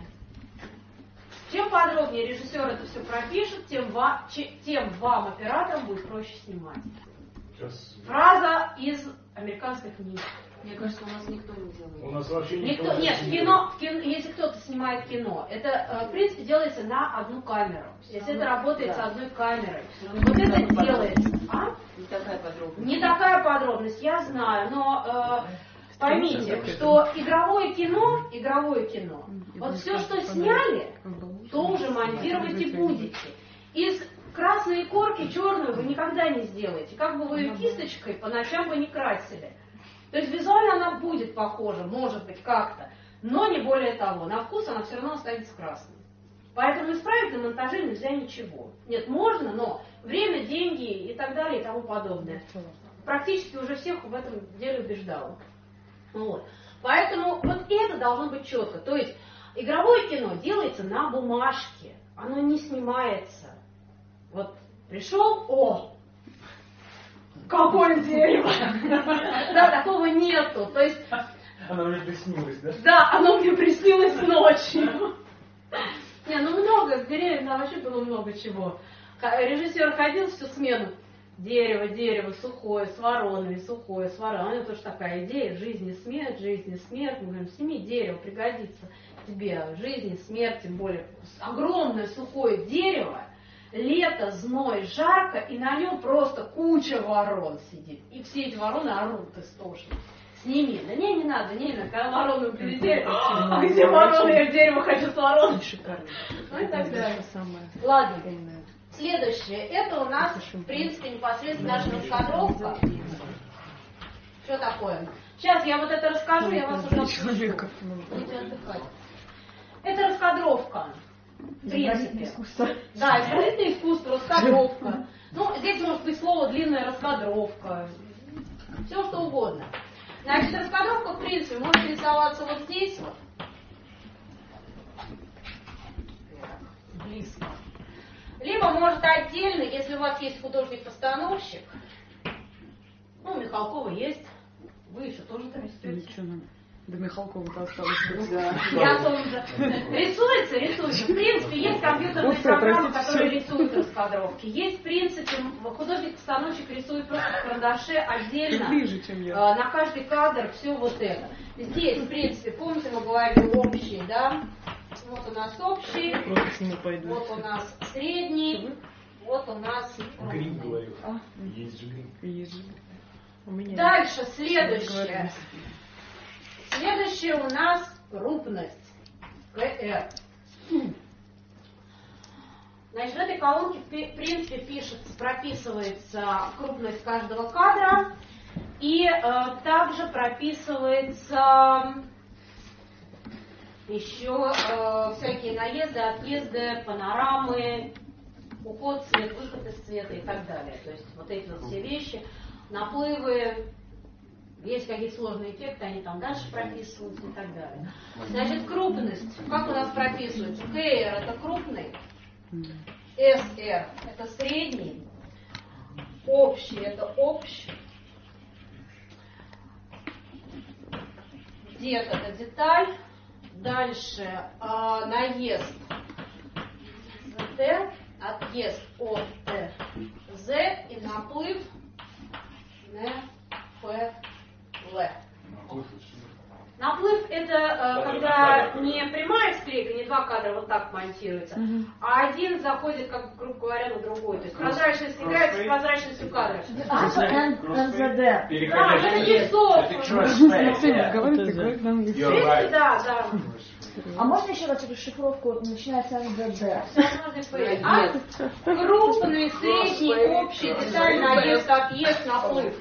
[SPEAKER 1] Чем подробнее режиссер это все пропишет, тем вам, операторам, будет проще снимать.
[SPEAKER 5] Сейчас
[SPEAKER 1] Фраза из американской книги.
[SPEAKER 4] Мне кажется, у нас никто не делает.
[SPEAKER 5] у нас вообще
[SPEAKER 1] Никто, нет, в кино, если кто-то снимает кино, это, в принципе, делается на одну камеру. Если это работает с одной камерой. Вот это делается. А?
[SPEAKER 4] Не такая подробность.
[SPEAKER 1] Не такая подробность, я знаю, но поймите, что игровое кино, вот все, что сняли, то уже монтировать и будете. Из красной корки черную вы никогда не сделаете. Как бы вы ее кисточкой по ночам бы не красили. То есть визуально она будет похожа, может быть, как-то, но не более того. На вкус она все равно останется красной. Поэтому исправить на монтаже нельзя ничего. Нет, можно, но время, деньги и так далее и тому подобное. Практически уже всех в этом деле убеждала. Вот. Поэтому вот это должно быть четко. То есть игровое кино делается на бумажке, оно не снимается. Вот пришел, какое дерево! Да, такого нету. То есть,
[SPEAKER 6] Она мне приснилась, да?
[SPEAKER 1] да, оно мне приснилось ночью. Не, ну много, с деревьев там вообще было много чего. Режиссер ходил всю смену. Дерево, сухое, с вороной, сухое, с вороной. У него тоже такая идея, жизнь и смерть. Мы говорим, сними дерево, пригодится тебе. Жизнь и смерть, тем более огромное сухое дерево. Лето, зной, жарко, и на нем просто куча ворон сидит. И все эти вороны орут истошно. Сними. Да не надо, когда вороны прилетели. А где вороны? Я в дерево хочу с вороной.
[SPEAKER 7] Шикарно.
[SPEAKER 1] Ну и так далее.
[SPEAKER 7] Самое
[SPEAKER 1] Ладно.
[SPEAKER 7] умное.
[SPEAKER 1] Следующее. Это у нас, в принципе, непосредственно наша раскадровка. Что такое? Сейчас я вот это расскажу, я вас уже отпущу. Будете отдыхать. Это раскадровка. В принципе. Да, изобразительное искусство, раскадровка. Ну, здесь может быть слово длинная раскадровка. Все что угодно. Значит, раскадровка, в принципе, может рисоваться вот здесь вот. Близко. Либо может отдельно, если у вас есть художник-постановщик. Ну, у Михалкова есть. Вы еще тоже там рисуете.
[SPEAKER 7] Ничего надо. До Михалкова-то осталось.
[SPEAKER 1] Я тоже. Рисуется. В принципе, есть компьютерные программы, которые рисуют раскадровки. Есть, в принципе, художник-постановщик рисует просто в карандаше отдельно.
[SPEAKER 7] Ближе, чем я.
[SPEAKER 1] На каждый кадр все вот это. Здесь, в принципе, помните, мы говорили общий, да? Вот у нас общий,
[SPEAKER 7] Просто с ними пойду.
[SPEAKER 1] вот у нас средний, вот у нас
[SPEAKER 5] Грин
[SPEAKER 1] крупный.
[SPEAKER 5] говорил.
[SPEAKER 7] А?
[SPEAKER 5] Есть же грин.
[SPEAKER 7] Есть же. У меня.
[SPEAKER 1] Дальше, следующее.
[SPEAKER 7] Договорились.
[SPEAKER 1] Следующее у нас крупность. КР. Значит, в этой колонке, в принципе, прописывается крупность каждого кадра. И также прописывается еще всякие наезды, отъезды, панорамы уход, цвет, выход из цвета и так далее. То есть вот эти вот все вещи, наплывы, есть какие-то сложные эффекты, они там дальше прописываются и так далее. Значит, крупность. Как у нас прописывается? КР это крупный, СР это средний, общий это общий, дет это деталь, дальше наезд ЗТ, отъезд от З и наплыв НПЛ. Наплыв это когда не прямая склейка, не два кадра вот так монтируется, а один заходит, как, грубо говоря, на другой. То есть прозрачность играется с прозрачностью кадра.
[SPEAKER 3] НЗД.
[SPEAKER 1] Да, это лицо. Да.
[SPEAKER 3] А можно еще раз эту шифровку, начинается НЗД?
[SPEAKER 1] Крупный, средний, общий, деталь, наезд, отъезд, наплыв.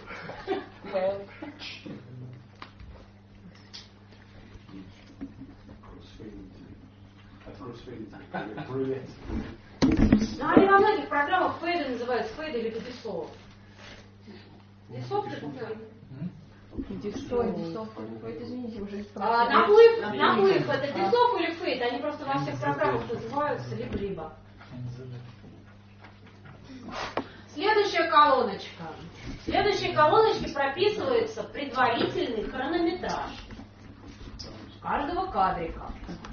[SPEAKER 1] Ну, они во многих программах фейды называются, фейды или десов. Десов ты помнишь?
[SPEAKER 3] Извините, уже
[SPEAKER 1] Наплыв это десов или фейд, они просто во всех программах называются либо-либо. Следующая колоночка. В следующей колоночке прописывается предварительный хронометраж каждого кадрика.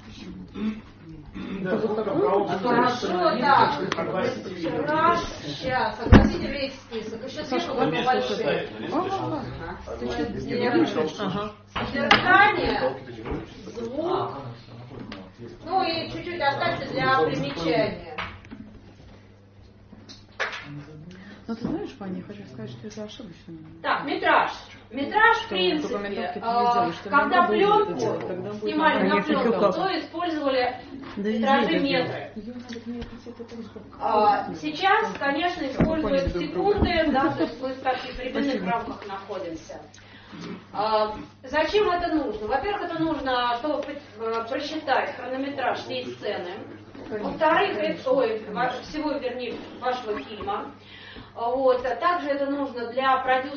[SPEAKER 1] Хорошо, да. Сейчас, согласите весь список. Еще сверху только большие. Содержание, звук. Ну и чуть-чуть оставьте для примечания.
[SPEAKER 7] Ну ты знаешь, Ваня, я хочу сказать, что это ошибочно.
[SPEAKER 1] Так, метраж. Метраж, в принципе, когда пленку снимали на пленку, то использовали метражи метры. Сейчас, конечно, используют секунды, да, то есть мы в таких временных рамках находимся. Зачем это нужно? Во-первых, это нужно, чтобы просчитать хронометраж всей сцены. Во-вторых, всего, вернее, вашего фильма. Вот. А также это нужно для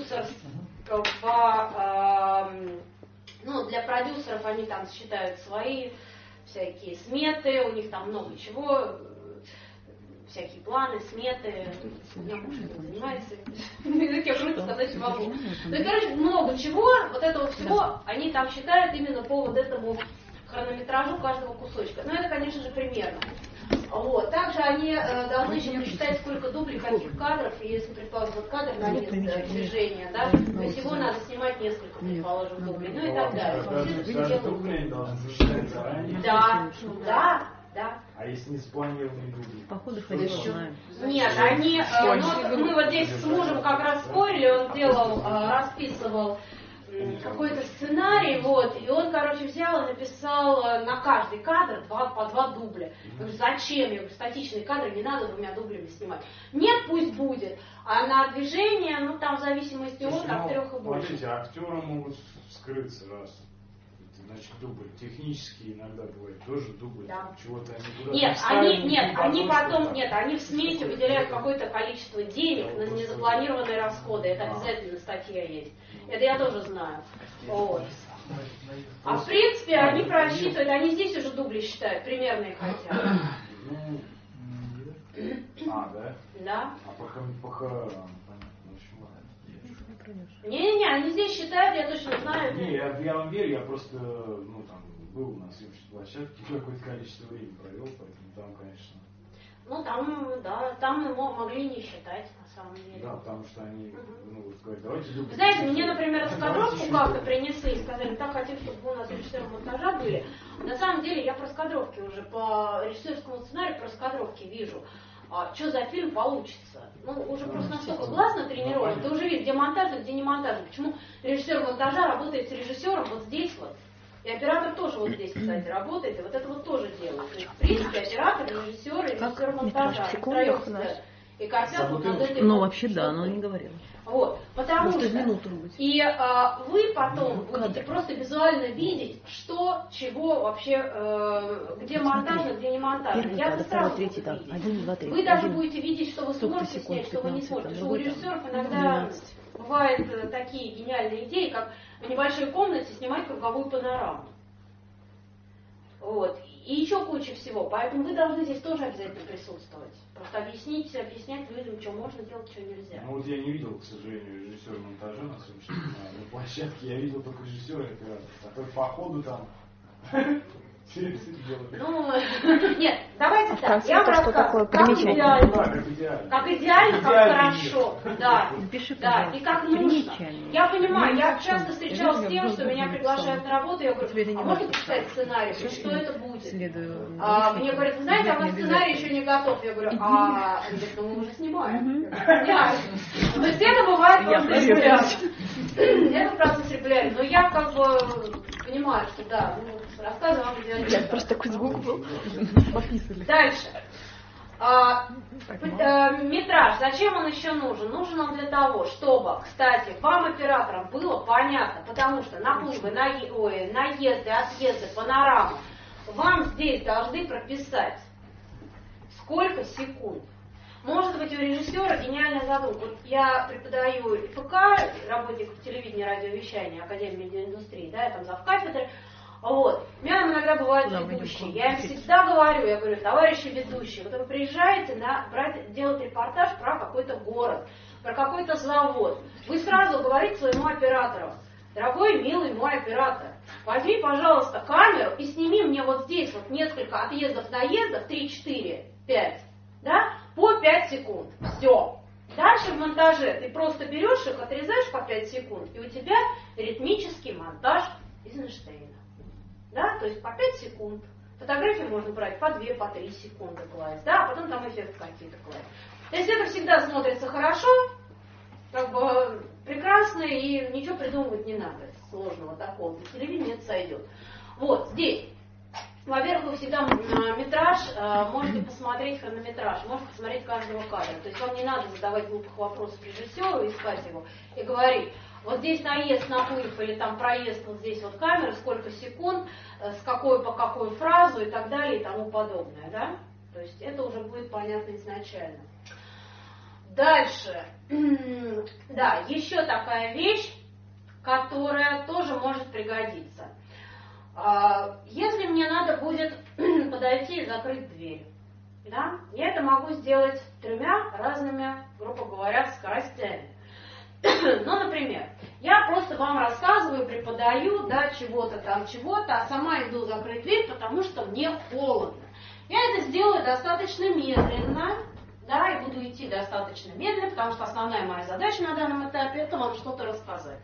[SPEAKER 1] для продюсеров они там считают свои всякие сметы, у них там много чего, всякие планы, сметы. У меня муж этим занимается, на языке круто сказать не могу. То есть, короче, много чего, вот этого всего они там считают именно по вот этому хронометражу каждого кусочка. Но это, конечно же, примерно. Вот. Также они должны еще посчитать, сколько дублей, каких кадров, и если, предположим, вот кадр на место движения, да, то есть его надо снимать несколько, предположим, дублей, ну и так далее.
[SPEAKER 5] Даже дубли они должны засчитать заранее.
[SPEAKER 1] Да.
[SPEAKER 5] А если не спланированные дубли?
[SPEAKER 7] Походу, знаем.
[SPEAKER 1] Нет, они, мы вот здесь с мужем как раз спорили, он делал, расписывал какой-то сценарий, вот, и он, короче, взял и написал на каждый кадр по два дубля. Я говорю, зачем? Я говорю, статичные кадры не надо двумя дублями снимать. Нет, пусть будет. А на движение, ну, там в зависимости от актеров и больше.
[SPEAKER 5] Смотрите, актеры могут скрыться раз. Значит, дубль. Технически иногда бывает тоже дубль.
[SPEAKER 1] Да.
[SPEAKER 5] Чего-то они куда-то
[SPEAKER 1] они в смете выделяют какое-то количество денег на незапланированные расходы. Это обязательно статья есть. Это я тоже знаю. Вот. А в принципе они просчитывают, они здесь уже дубли считают, примерные хотя.
[SPEAKER 5] Да?
[SPEAKER 1] Да.
[SPEAKER 5] А по
[SPEAKER 1] Не-не-не, они здесь считают, я точно знаю.
[SPEAKER 5] Не, я вам верю, я просто, был у нас съемочной площадке, какое-то количество времени провел, поэтому там, конечно.
[SPEAKER 1] Ну, там могли не считать, на самом деле.
[SPEAKER 5] Да, потому что они, говорят, давайте дубль.
[SPEAKER 1] Знаете, мне, например, раскадровку как-то принесли и сказали, так хотим, чтобы у нас режиссеры монтажа были. На самом деле, я по раскадровке уже, по режиссерскому сценарию по раскадровке вижу, что за фильм получится. Ну, уже просто настолько глаз натренирован, ты уже видишь, где монтажно, где не монтажно. Почему режиссер монтажа работает с режиссером вот здесь вот. И оператор тоже вот здесь, кстати, работает, и вот это вот тоже делает. То есть, в принципе, оператор, режиссер и режиссер монтажа. и картят вот над этой...
[SPEAKER 7] Ну, вообще да, но не говорила.
[SPEAKER 1] Вот, потому что...
[SPEAKER 7] минуту быть.
[SPEAKER 1] И вы потом будете просто визуально видеть, что, чего вообще, где монтажно, где не монтажно.
[SPEAKER 7] Первый
[SPEAKER 1] Я
[SPEAKER 7] кадр,
[SPEAKER 1] это сразу
[SPEAKER 7] второй, третий,
[SPEAKER 1] буду
[SPEAKER 7] так,
[SPEAKER 1] видеть.
[SPEAKER 7] 1, 2, 3.
[SPEAKER 1] Вы даже будете видеть, что вы
[SPEAKER 7] Столько
[SPEAKER 1] сможете
[SPEAKER 7] секунд,
[SPEAKER 1] снять, что вы не
[SPEAKER 7] 15,
[SPEAKER 1] сможете. Потому что у
[SPEAKER 7] другой там
[SPEAKER 1] режиссеров иногда
[SPEAKER 7] 12.
[SPEAKER 1] бывают такие гениальные идеи, как в небольшой комнате снимать круговую панораму. Вот. И еще куча всего. Поэтому вы должны здесь тоже обязательно присутствовать. Просто объяснять людям, что можно делать, что нельзя.
[SPEAKER 5] Ну вот я не видел, к сожалению, режиссера монтажа на на площадке. Я видел только режиссера оператора, который по ходу там все это делает.
[SPEAKER 1] Ну, нет, давайте так.
[SPEAKER 3] конце
[SPEAKER 1] Я вам
[SPEAKER 3] это что такое?
[SPEAKER 1] рассказываю, как
[SPEAKER 3] Примечание.
[SPEAKER 1] идеально.
[SPEAKER 5] Да, как идеально.
[SPEAKER 1] Как идеально, как
[SPEAKER 5] Идеальный
[SPEAKER 1] хорошо. Да,
[SPEAKER 7] Напиши,
[SPEAKER 1] да,
[SPEAKER 7] пожалуйста,
[SPEAKER 1] и как нужно.
[SPEAKER 7] примечание.
[SPEAKER 1] Я понимаю, я
[SPEAKER 7] Ну,
[SPEAKER 1] часто встречалась с тем, что меня приглашают на работу, я
[SPEAKER 7] Тебе
[SPEAKER 1] говорю,
[SPEAKER 7] не
[SPEAKER 1] а
[SPEAKER 7] важно,
[SPEAKER 1] можно почитать сценарий, что это будет?
[SPEAKER 7] Следую.
[SPEAKER 1] Мне говорят, вы знаете, а у вас сценарий еще не готов. Я говорю, они говорят, ну мы уже снимаем. То есть это бывает просто регулярно. Это процесс регулярный. Но я как бы понимаю, что да, рассказываю вам идеально.
[SPEAKER 3] Просто такой звук был.
[SPEAKER 1] Дальше. Метраж. Зачем он еще нужен? Нужен он для того, чтобы, кстати, вам, операторам, было понятно, потому что наплывы, наезды, отъезды, панорамы, вам здесь должны прописать, сколько секунд. Может быть, у режиссера гениальная задумка. Вот я преподаю ФК, работник телевидения, радиовещания, Академии медиаиндустрии, да, я там завкафедры. Вот. У меня иногда бывают ведущие. Я им всегда говорю, товарищи ведущие, вот вы приезжаете делать репортаж про какой-то город, про какой-то завод. Вы сразу говорите своему оператору, дорогой, милый мой оператор, возьми, пожалуйста, камеру и сними мне вот здесь вот несколько отъездов-наездов, 3, 4, 5, да, по 5 секунд. Все. Дальше в монтаже ты просто берешь их, отрезаешь по 5 секунд, и у тебя ритмический монтаж Эйзенштейна. Да, то есть по 5 секунд. Фотографии можно брать по 2, по 3 секунды класть, да, а потом там эффекты какие-то класть. То есть это всегда смотрится хорошо, как бы прекрасно, и ничего придумывать не надо сложного такого. Для телевидения это сойдет. Вот, здесь. Во-первых, вы всегда метраж, можете посмотреть хронометраж, можете посмотреть каждого кадра. То есть вам не надо задавать глупых вопросов режиссеру, искать его и говорить, вот здесь наезд, наплыв или там проезд, вот здесь вот камеры, сколько секунд, с какой по какую фразу и так далее и тому подобное, да? То есть это уже будет понятно изначально. Дальше. Да, еще такая вещь, которая тоже может пригодиться. Если мне надо будет подойти и закрыть дверь, да, я это могу сделать 3 разными, грубо говоря, скоростями. Ну, например, я просто вам рассказываю, преподаю, да, чего-то там, чего-то, а сама иду закрыть дверь, потому что мне холодно. Я это сделаю достаточно медленно, да, и буду идти достаточно медленно, потому что основная моя задача на данном этапе – это вам что-то рассказать.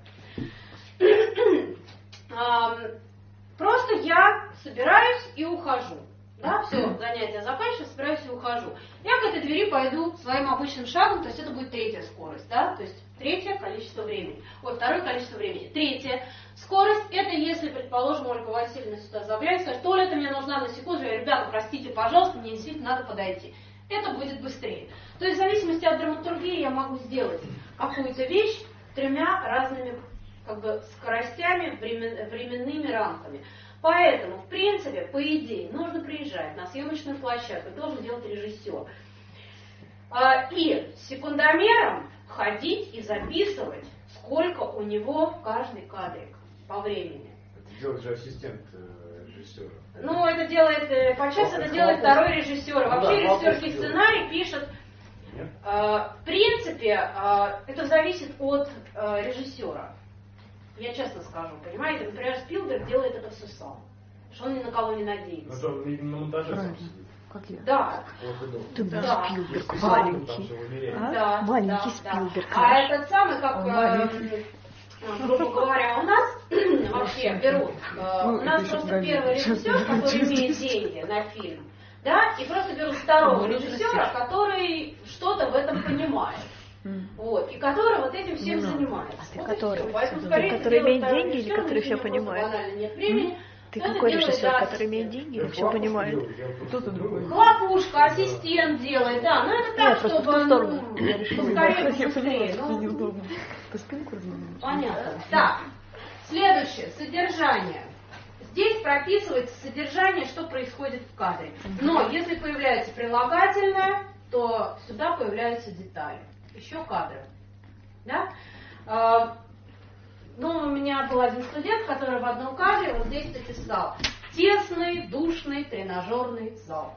[SPEAKER 1] Просто я собираюсь и ухожу. Да, все, занятие заканчивается, собираюсь и ухожу. Я к этой двери пойду своим обычным шагом, то есть это будет 3-я скорость, да, то есть 3-е количество времени. Вот, 2-е количество времени. 3-я скорость, это если, предположим, Ольга Васильевна сюда заявляет, скажет, Оля, мне нужна на секунду, я говорю, ребята, простите, пожалуйста, мне действительно надо подойти. Это будет быстрее. То есть в зависимости от драматургии я могу сделать какую-то вещь 3 разными как бы скоростями, временными рамками. Поэтому, в принципе, по идее, нужно приезжать на съемочную площадку, должен делать режиссер. И с секундомером ходить и записывать, сколько у него каждый кадрик по времени.
[SPEAKER 5] Это делает же ассистент режиссера.
[SPEAKER 1] Ну, это делает, подчас это делает второй режиссер. Вообще режиссерский сценарий пишет. В принципе, это зависит от режиссера. Я честно скажу, понимаете, например, Спилберг делает это все сам, что он ни на кого не надеется.
[SPEAKER 5] Но он на монтаже сам сидит.
[SPEAKER 3] Как я?
[SPEAKER 1] Да.
[SPEAKER 3] Ты
[SPEAKER 1] Да.
[SPEAKER 3] Спилберг маленький.
[SPEAKER 1] Да,
[SPEAKER 3] Маленький
[SPEAKER 1] да,
[SPEAKER 3] Спилберг.
[SPEAKER 1] да. А этот самый, как, грубо говоря, у нас вообще берут, у нас просто первый режиссер, который имеет деньги на фильм, да, и просто берут второго режиссера, который что-то в этом понимает. Вот, и который вот этим всем занимается.
[SPEAKER 3] А ты
[SPEAKER 1] вот
[SPEAKER 3] который?
[SPEAKER 1] Поэтому,
[SPEAKER 3] Ты,
[SPEAKER 1] скорее,
[SPEAKER 3] который имеет
[SPEAKER 1] второй
[SPEAKER 3] деньги или
[SPEAKER 1] режиссер,
[SPEAKER 3] который все
[SPEAKER 1] у него
[SPEAKER 3] понимает?
[SPEAKER 1] банально нет времени,
[SPEAKER 7] Ты
[SPEAKER 1] Кто-то
[SPEAKER 7] какой
[SPEAKER 1] делает,
[SPEAKER 7] режиссер,
[SPEAKER 1] да,
[SPEAKER 7] который имеет деньги, все понимает.
[SPEAKER 3] Кто-то другой.
[SPEAKER 1] Хлопушка, ассистент делает, да. Ну это так,
[SPEAKER 7] Нет, просто в
[SPEAKER 1] чтобы
[SPEAKER 7] ту сторону.
[SPEAKER 1] ну,
[SPEAKER 7] Я решила,
[SPEAKER 1] поскорее,
[SPEAKER 7] я
[SPEAKER 1] побыстрее.
[SPEAKER 7] понимаю, что
[SPEAKER 1] Ну,
[SPEAKER 7] неудобно. По спинку развернуть.
[SPEAKER 1] понятно. Так, следующее, содержание. Здесь прописывается содержание, что происходит в кадре. Но если появляется прилагательное, то сюда появляются детали. Еще кадры. Да? Ну, у меня был один студент, который в одном кадре вот здесь написал: тесный, душный тренажерный зал.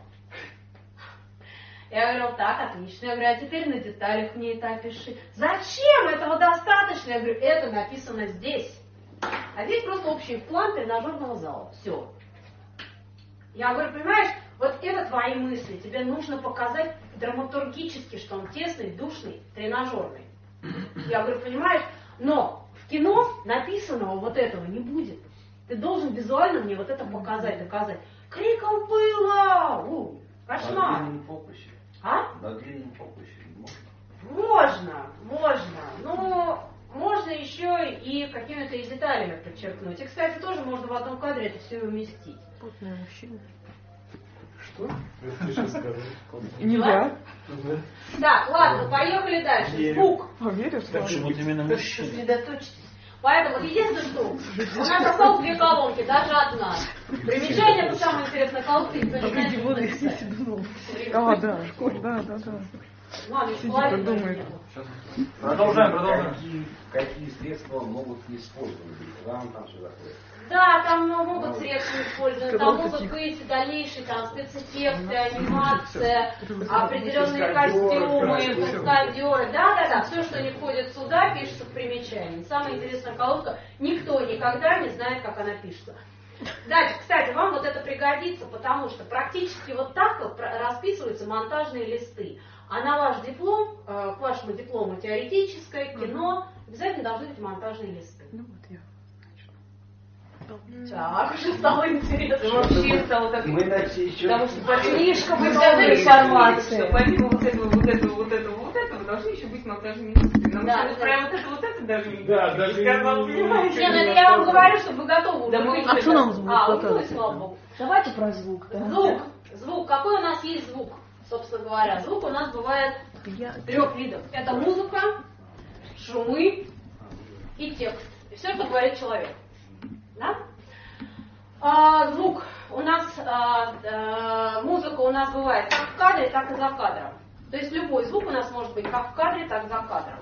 [SPEAKER 1] Я говорю, так, отлично. Я говорю, а теперь на деталях мне это опиши. Зачем? Этого достаточно. Я говорю, это написано здесь. А здесь просто общий план тренажерного зала. Все. Я говорю, понимаешь, вот это твои мысли. Тебе нужно показать драматургически, что он тесный, душный, тренажерный. Я говорю, понимаешь, но в кино написанного вот этого не будет. Ты должен визуально мне вот это показать, доказать. Криков было! Кошмар!
[SPEAKER 2] На длинном фокусе.
[SPEAKER 1] А?
[SPEAKER 2] На длинном фокусе можно?
[SPEAKER 1] Можно. Ну, можно еще и какими-то и деталями подчеркнуть. И, кстати, тоже можно в одном кадре это все уместить.
[SPEAKER 7] Потный мужчина.
[SPEAKER 5] Что? Это ты сейчас сказал.
[SPEAKER 3] Не я.
[SPEAKER 1] Так, ладно, поехали дальше. Звук.
[SPEAKER 3] Поверишь?
[SPEAKER 6] Так что вот именно мужчина.
[SPEAKER 1] Сосредоточьтесь. Поэтому единственное, что у нас осталось 2 колонки, даже одна. Примечание, это самое интересное, колонки, кто не знает, что написать.
[SPEAKER 3] А, да, да.
[SPEAKER 1] Ладно,
[SPEAKER 3] Сидит,
[SPEAKER 1] половина
[SPEAKER 3] думает.
[SPEAKER 1] нету.
[SPEAKER 6] Продолжаем.
[SPEAKER 2] Какие средства могут использовать? Там все такое.
[SPEAKER 1] Да, там могут средства использовать, там могут быть дальнейшие там, спецэффекты, анимация, определенные костюмы, каскадеры. Да, все, что не входит сюда, пишется в примечании. Самая интересная колонка, никто никогда не знает, как она пишется. Дальше, кстати, вам вот это пригодится, потому что практически вот так вот расписываются монтажные листы. А на ваш диплом, к вашему диплому теоретическое, кино, обязательно должны быть монтажные листы.
[SPEAKER 3] Ну вот я.
[SPEAKER 1] Так, уже стало интересно.
[SPEAKER 4] Вообще стало так.
[SPEAKER 2] Мы на все еще...
[SPEAKER 4] Потому что
[SPEAKER 1] Слишком
[SPEAKER 4] мы
[SPEAKER 1] много
[SPEAKER 4] сказали,
[SPEAKER 1] информации.
[SPEAKER 4] что помимо вот этого должны еще быть монтажные листы. Нам
[SPEAKER 1] Да,
[SPEAKER 4] еще
[SPEAKER 1] да.
[SPEAKER 4] про вот это даже не
[SPEAKER 5] Да, даже
[SPEAKER 4] сказал,
[SPEAKER 5] не-
[SPEAKER 4] понимаете?
[SPEAKER 1] Не, ну это я вам говорю, чтобы вы готовы уже.
[SPEAKER 4] Да мы-
[SPEAKER 1] были.
[SPEAKER 7] А что нам звук
[SPEAKER 1] А,
[SPEAKER 7] показывает?
[SPEAKER 1] слава богу.
[SPEAKER 3] Давайте про звук. Да.
[SPEAKER 1] Звук. Какой у нас есть звук, собственно говоря? Звук у нас бывает
[SPEAKER 7] Я...
[SPEAKER 1] 3 видов. Это музыка, шумы и текст. И все, что говорит человек. Да? Звук. У нас, музыка у нас бывает как в кадре, так и за кадром. То есть любой звук у нас может быть как в кадре, так и за кадром.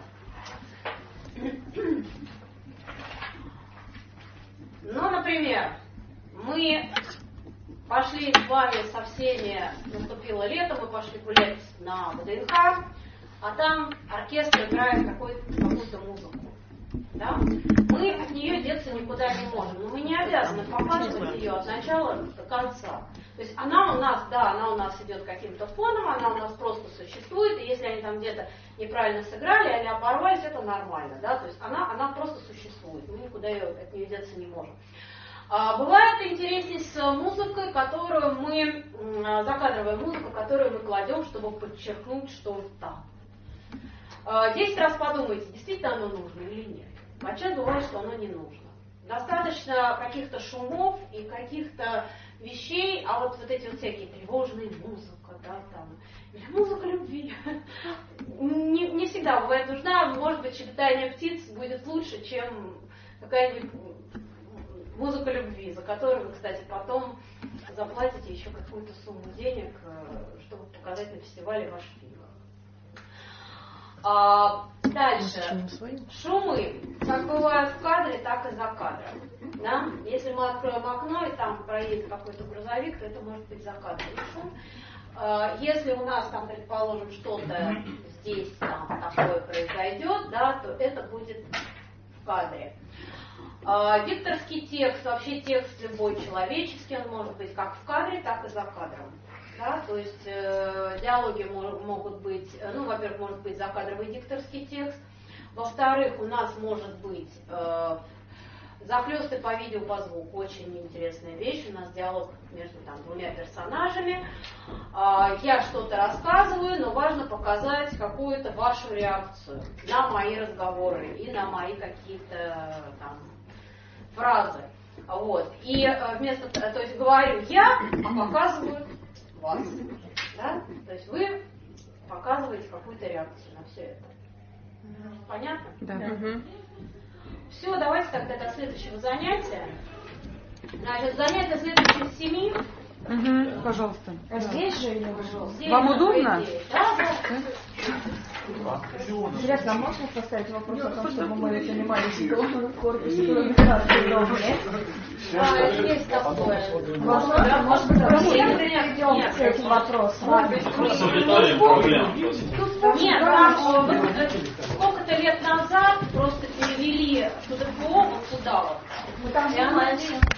[SPEAKER 1] Ну, например, мы пошли с вами со всеми, наступило лето, мы пошли гулять на ВДНХ, а там оркестр играет какую-то музыку. Да? Мы от нее деться никуда не можем, но мы не обязаны показывать ее от начала до конца. То есть она у нас идет каким-то фоном, она у нас просто существует, и если они там где-то неправильно сыграли или оборвались, это нормально. Да? То есть она просто существует, мы никуда от нее деться не можем. Бывает интереснее с музыкой, которую мы, закадровая музыка, которую мы кладем, чтобы подчеркнуть, что вот там. 10 раз подумайте, действительно оно нужно или нет. Подчас бывает, что оно не нужно. Достаточно каких-то шумов и каких-то вещей, а вот эти вот всякие тревожные музыка, да, там, или музыка любви, не всегда бывает нужна. Может быть, щебетание птиц будет лучше, чем какая-нибудь музыка любви, за которую вы, кстати, потом заплатите еще какую-то сумму денег, чтобы показать на фестивале ваш фильм. Дальше. Шумы, как бывают в кадре, так и за кадром. Да? Если мы откроем окно и там проедет какой-то грузовик, то это может быть за кадровый шум. Если у нас там, предположим, что-то здесь там такое произойдет, да, то это будет в кадре. Дикторский текст, вообще текст любой человеческий, он может быть как в кадре, так и за кадром. Да, то есть диалоги могут быть, ну, во-первых, может быть закадровый дикторский текст, во-вторых, у нас может быть захлесты по видео, по звуку, очень интересная вещь, у нас диалог между там 2 персонажами, я что-то рассказываю, но важно показать какую-то вашу реакцию на мои разговоры и на мои какие-то там фразы. Вот. И вместо, то есть говорю я, а показываю вас. Да? То есть вы показываете какую-то реакцию на все это. Понятно?
[SPEAKER 7] Да.
[SPEAKER 1] Все, давайте тогда до следующего занятия. Значит, занятие следующее с 7.
[SPEAKER 7] Пожалуйста.
[SPEAKER 3] Здесь же или
[SPEAKER 1] Здесь,
[SPEAKER 7] Вам
[SPEAKER 1] по
[SPEAKER 7] удобно?
[SPEAKER 1] идее. Да.
[SPEAKER 3] Интересно, а можно поставить вопрос о том, чтобы мы занимались в корпусе колонизации удобнее?
[SPEAKER 1] Да, есть такое.
[SPEAKER 3] Возможно, может быть,
[SPEAKER 1] Всем
[SPEAKER 3] перейдем к этим вопросам.
[SPEAKER 1] Нет, там сколько-то лет назад просто перевели ТДФО в Судалов.
[SPEAKER 3] Мы там
[SPEAKER 1] И она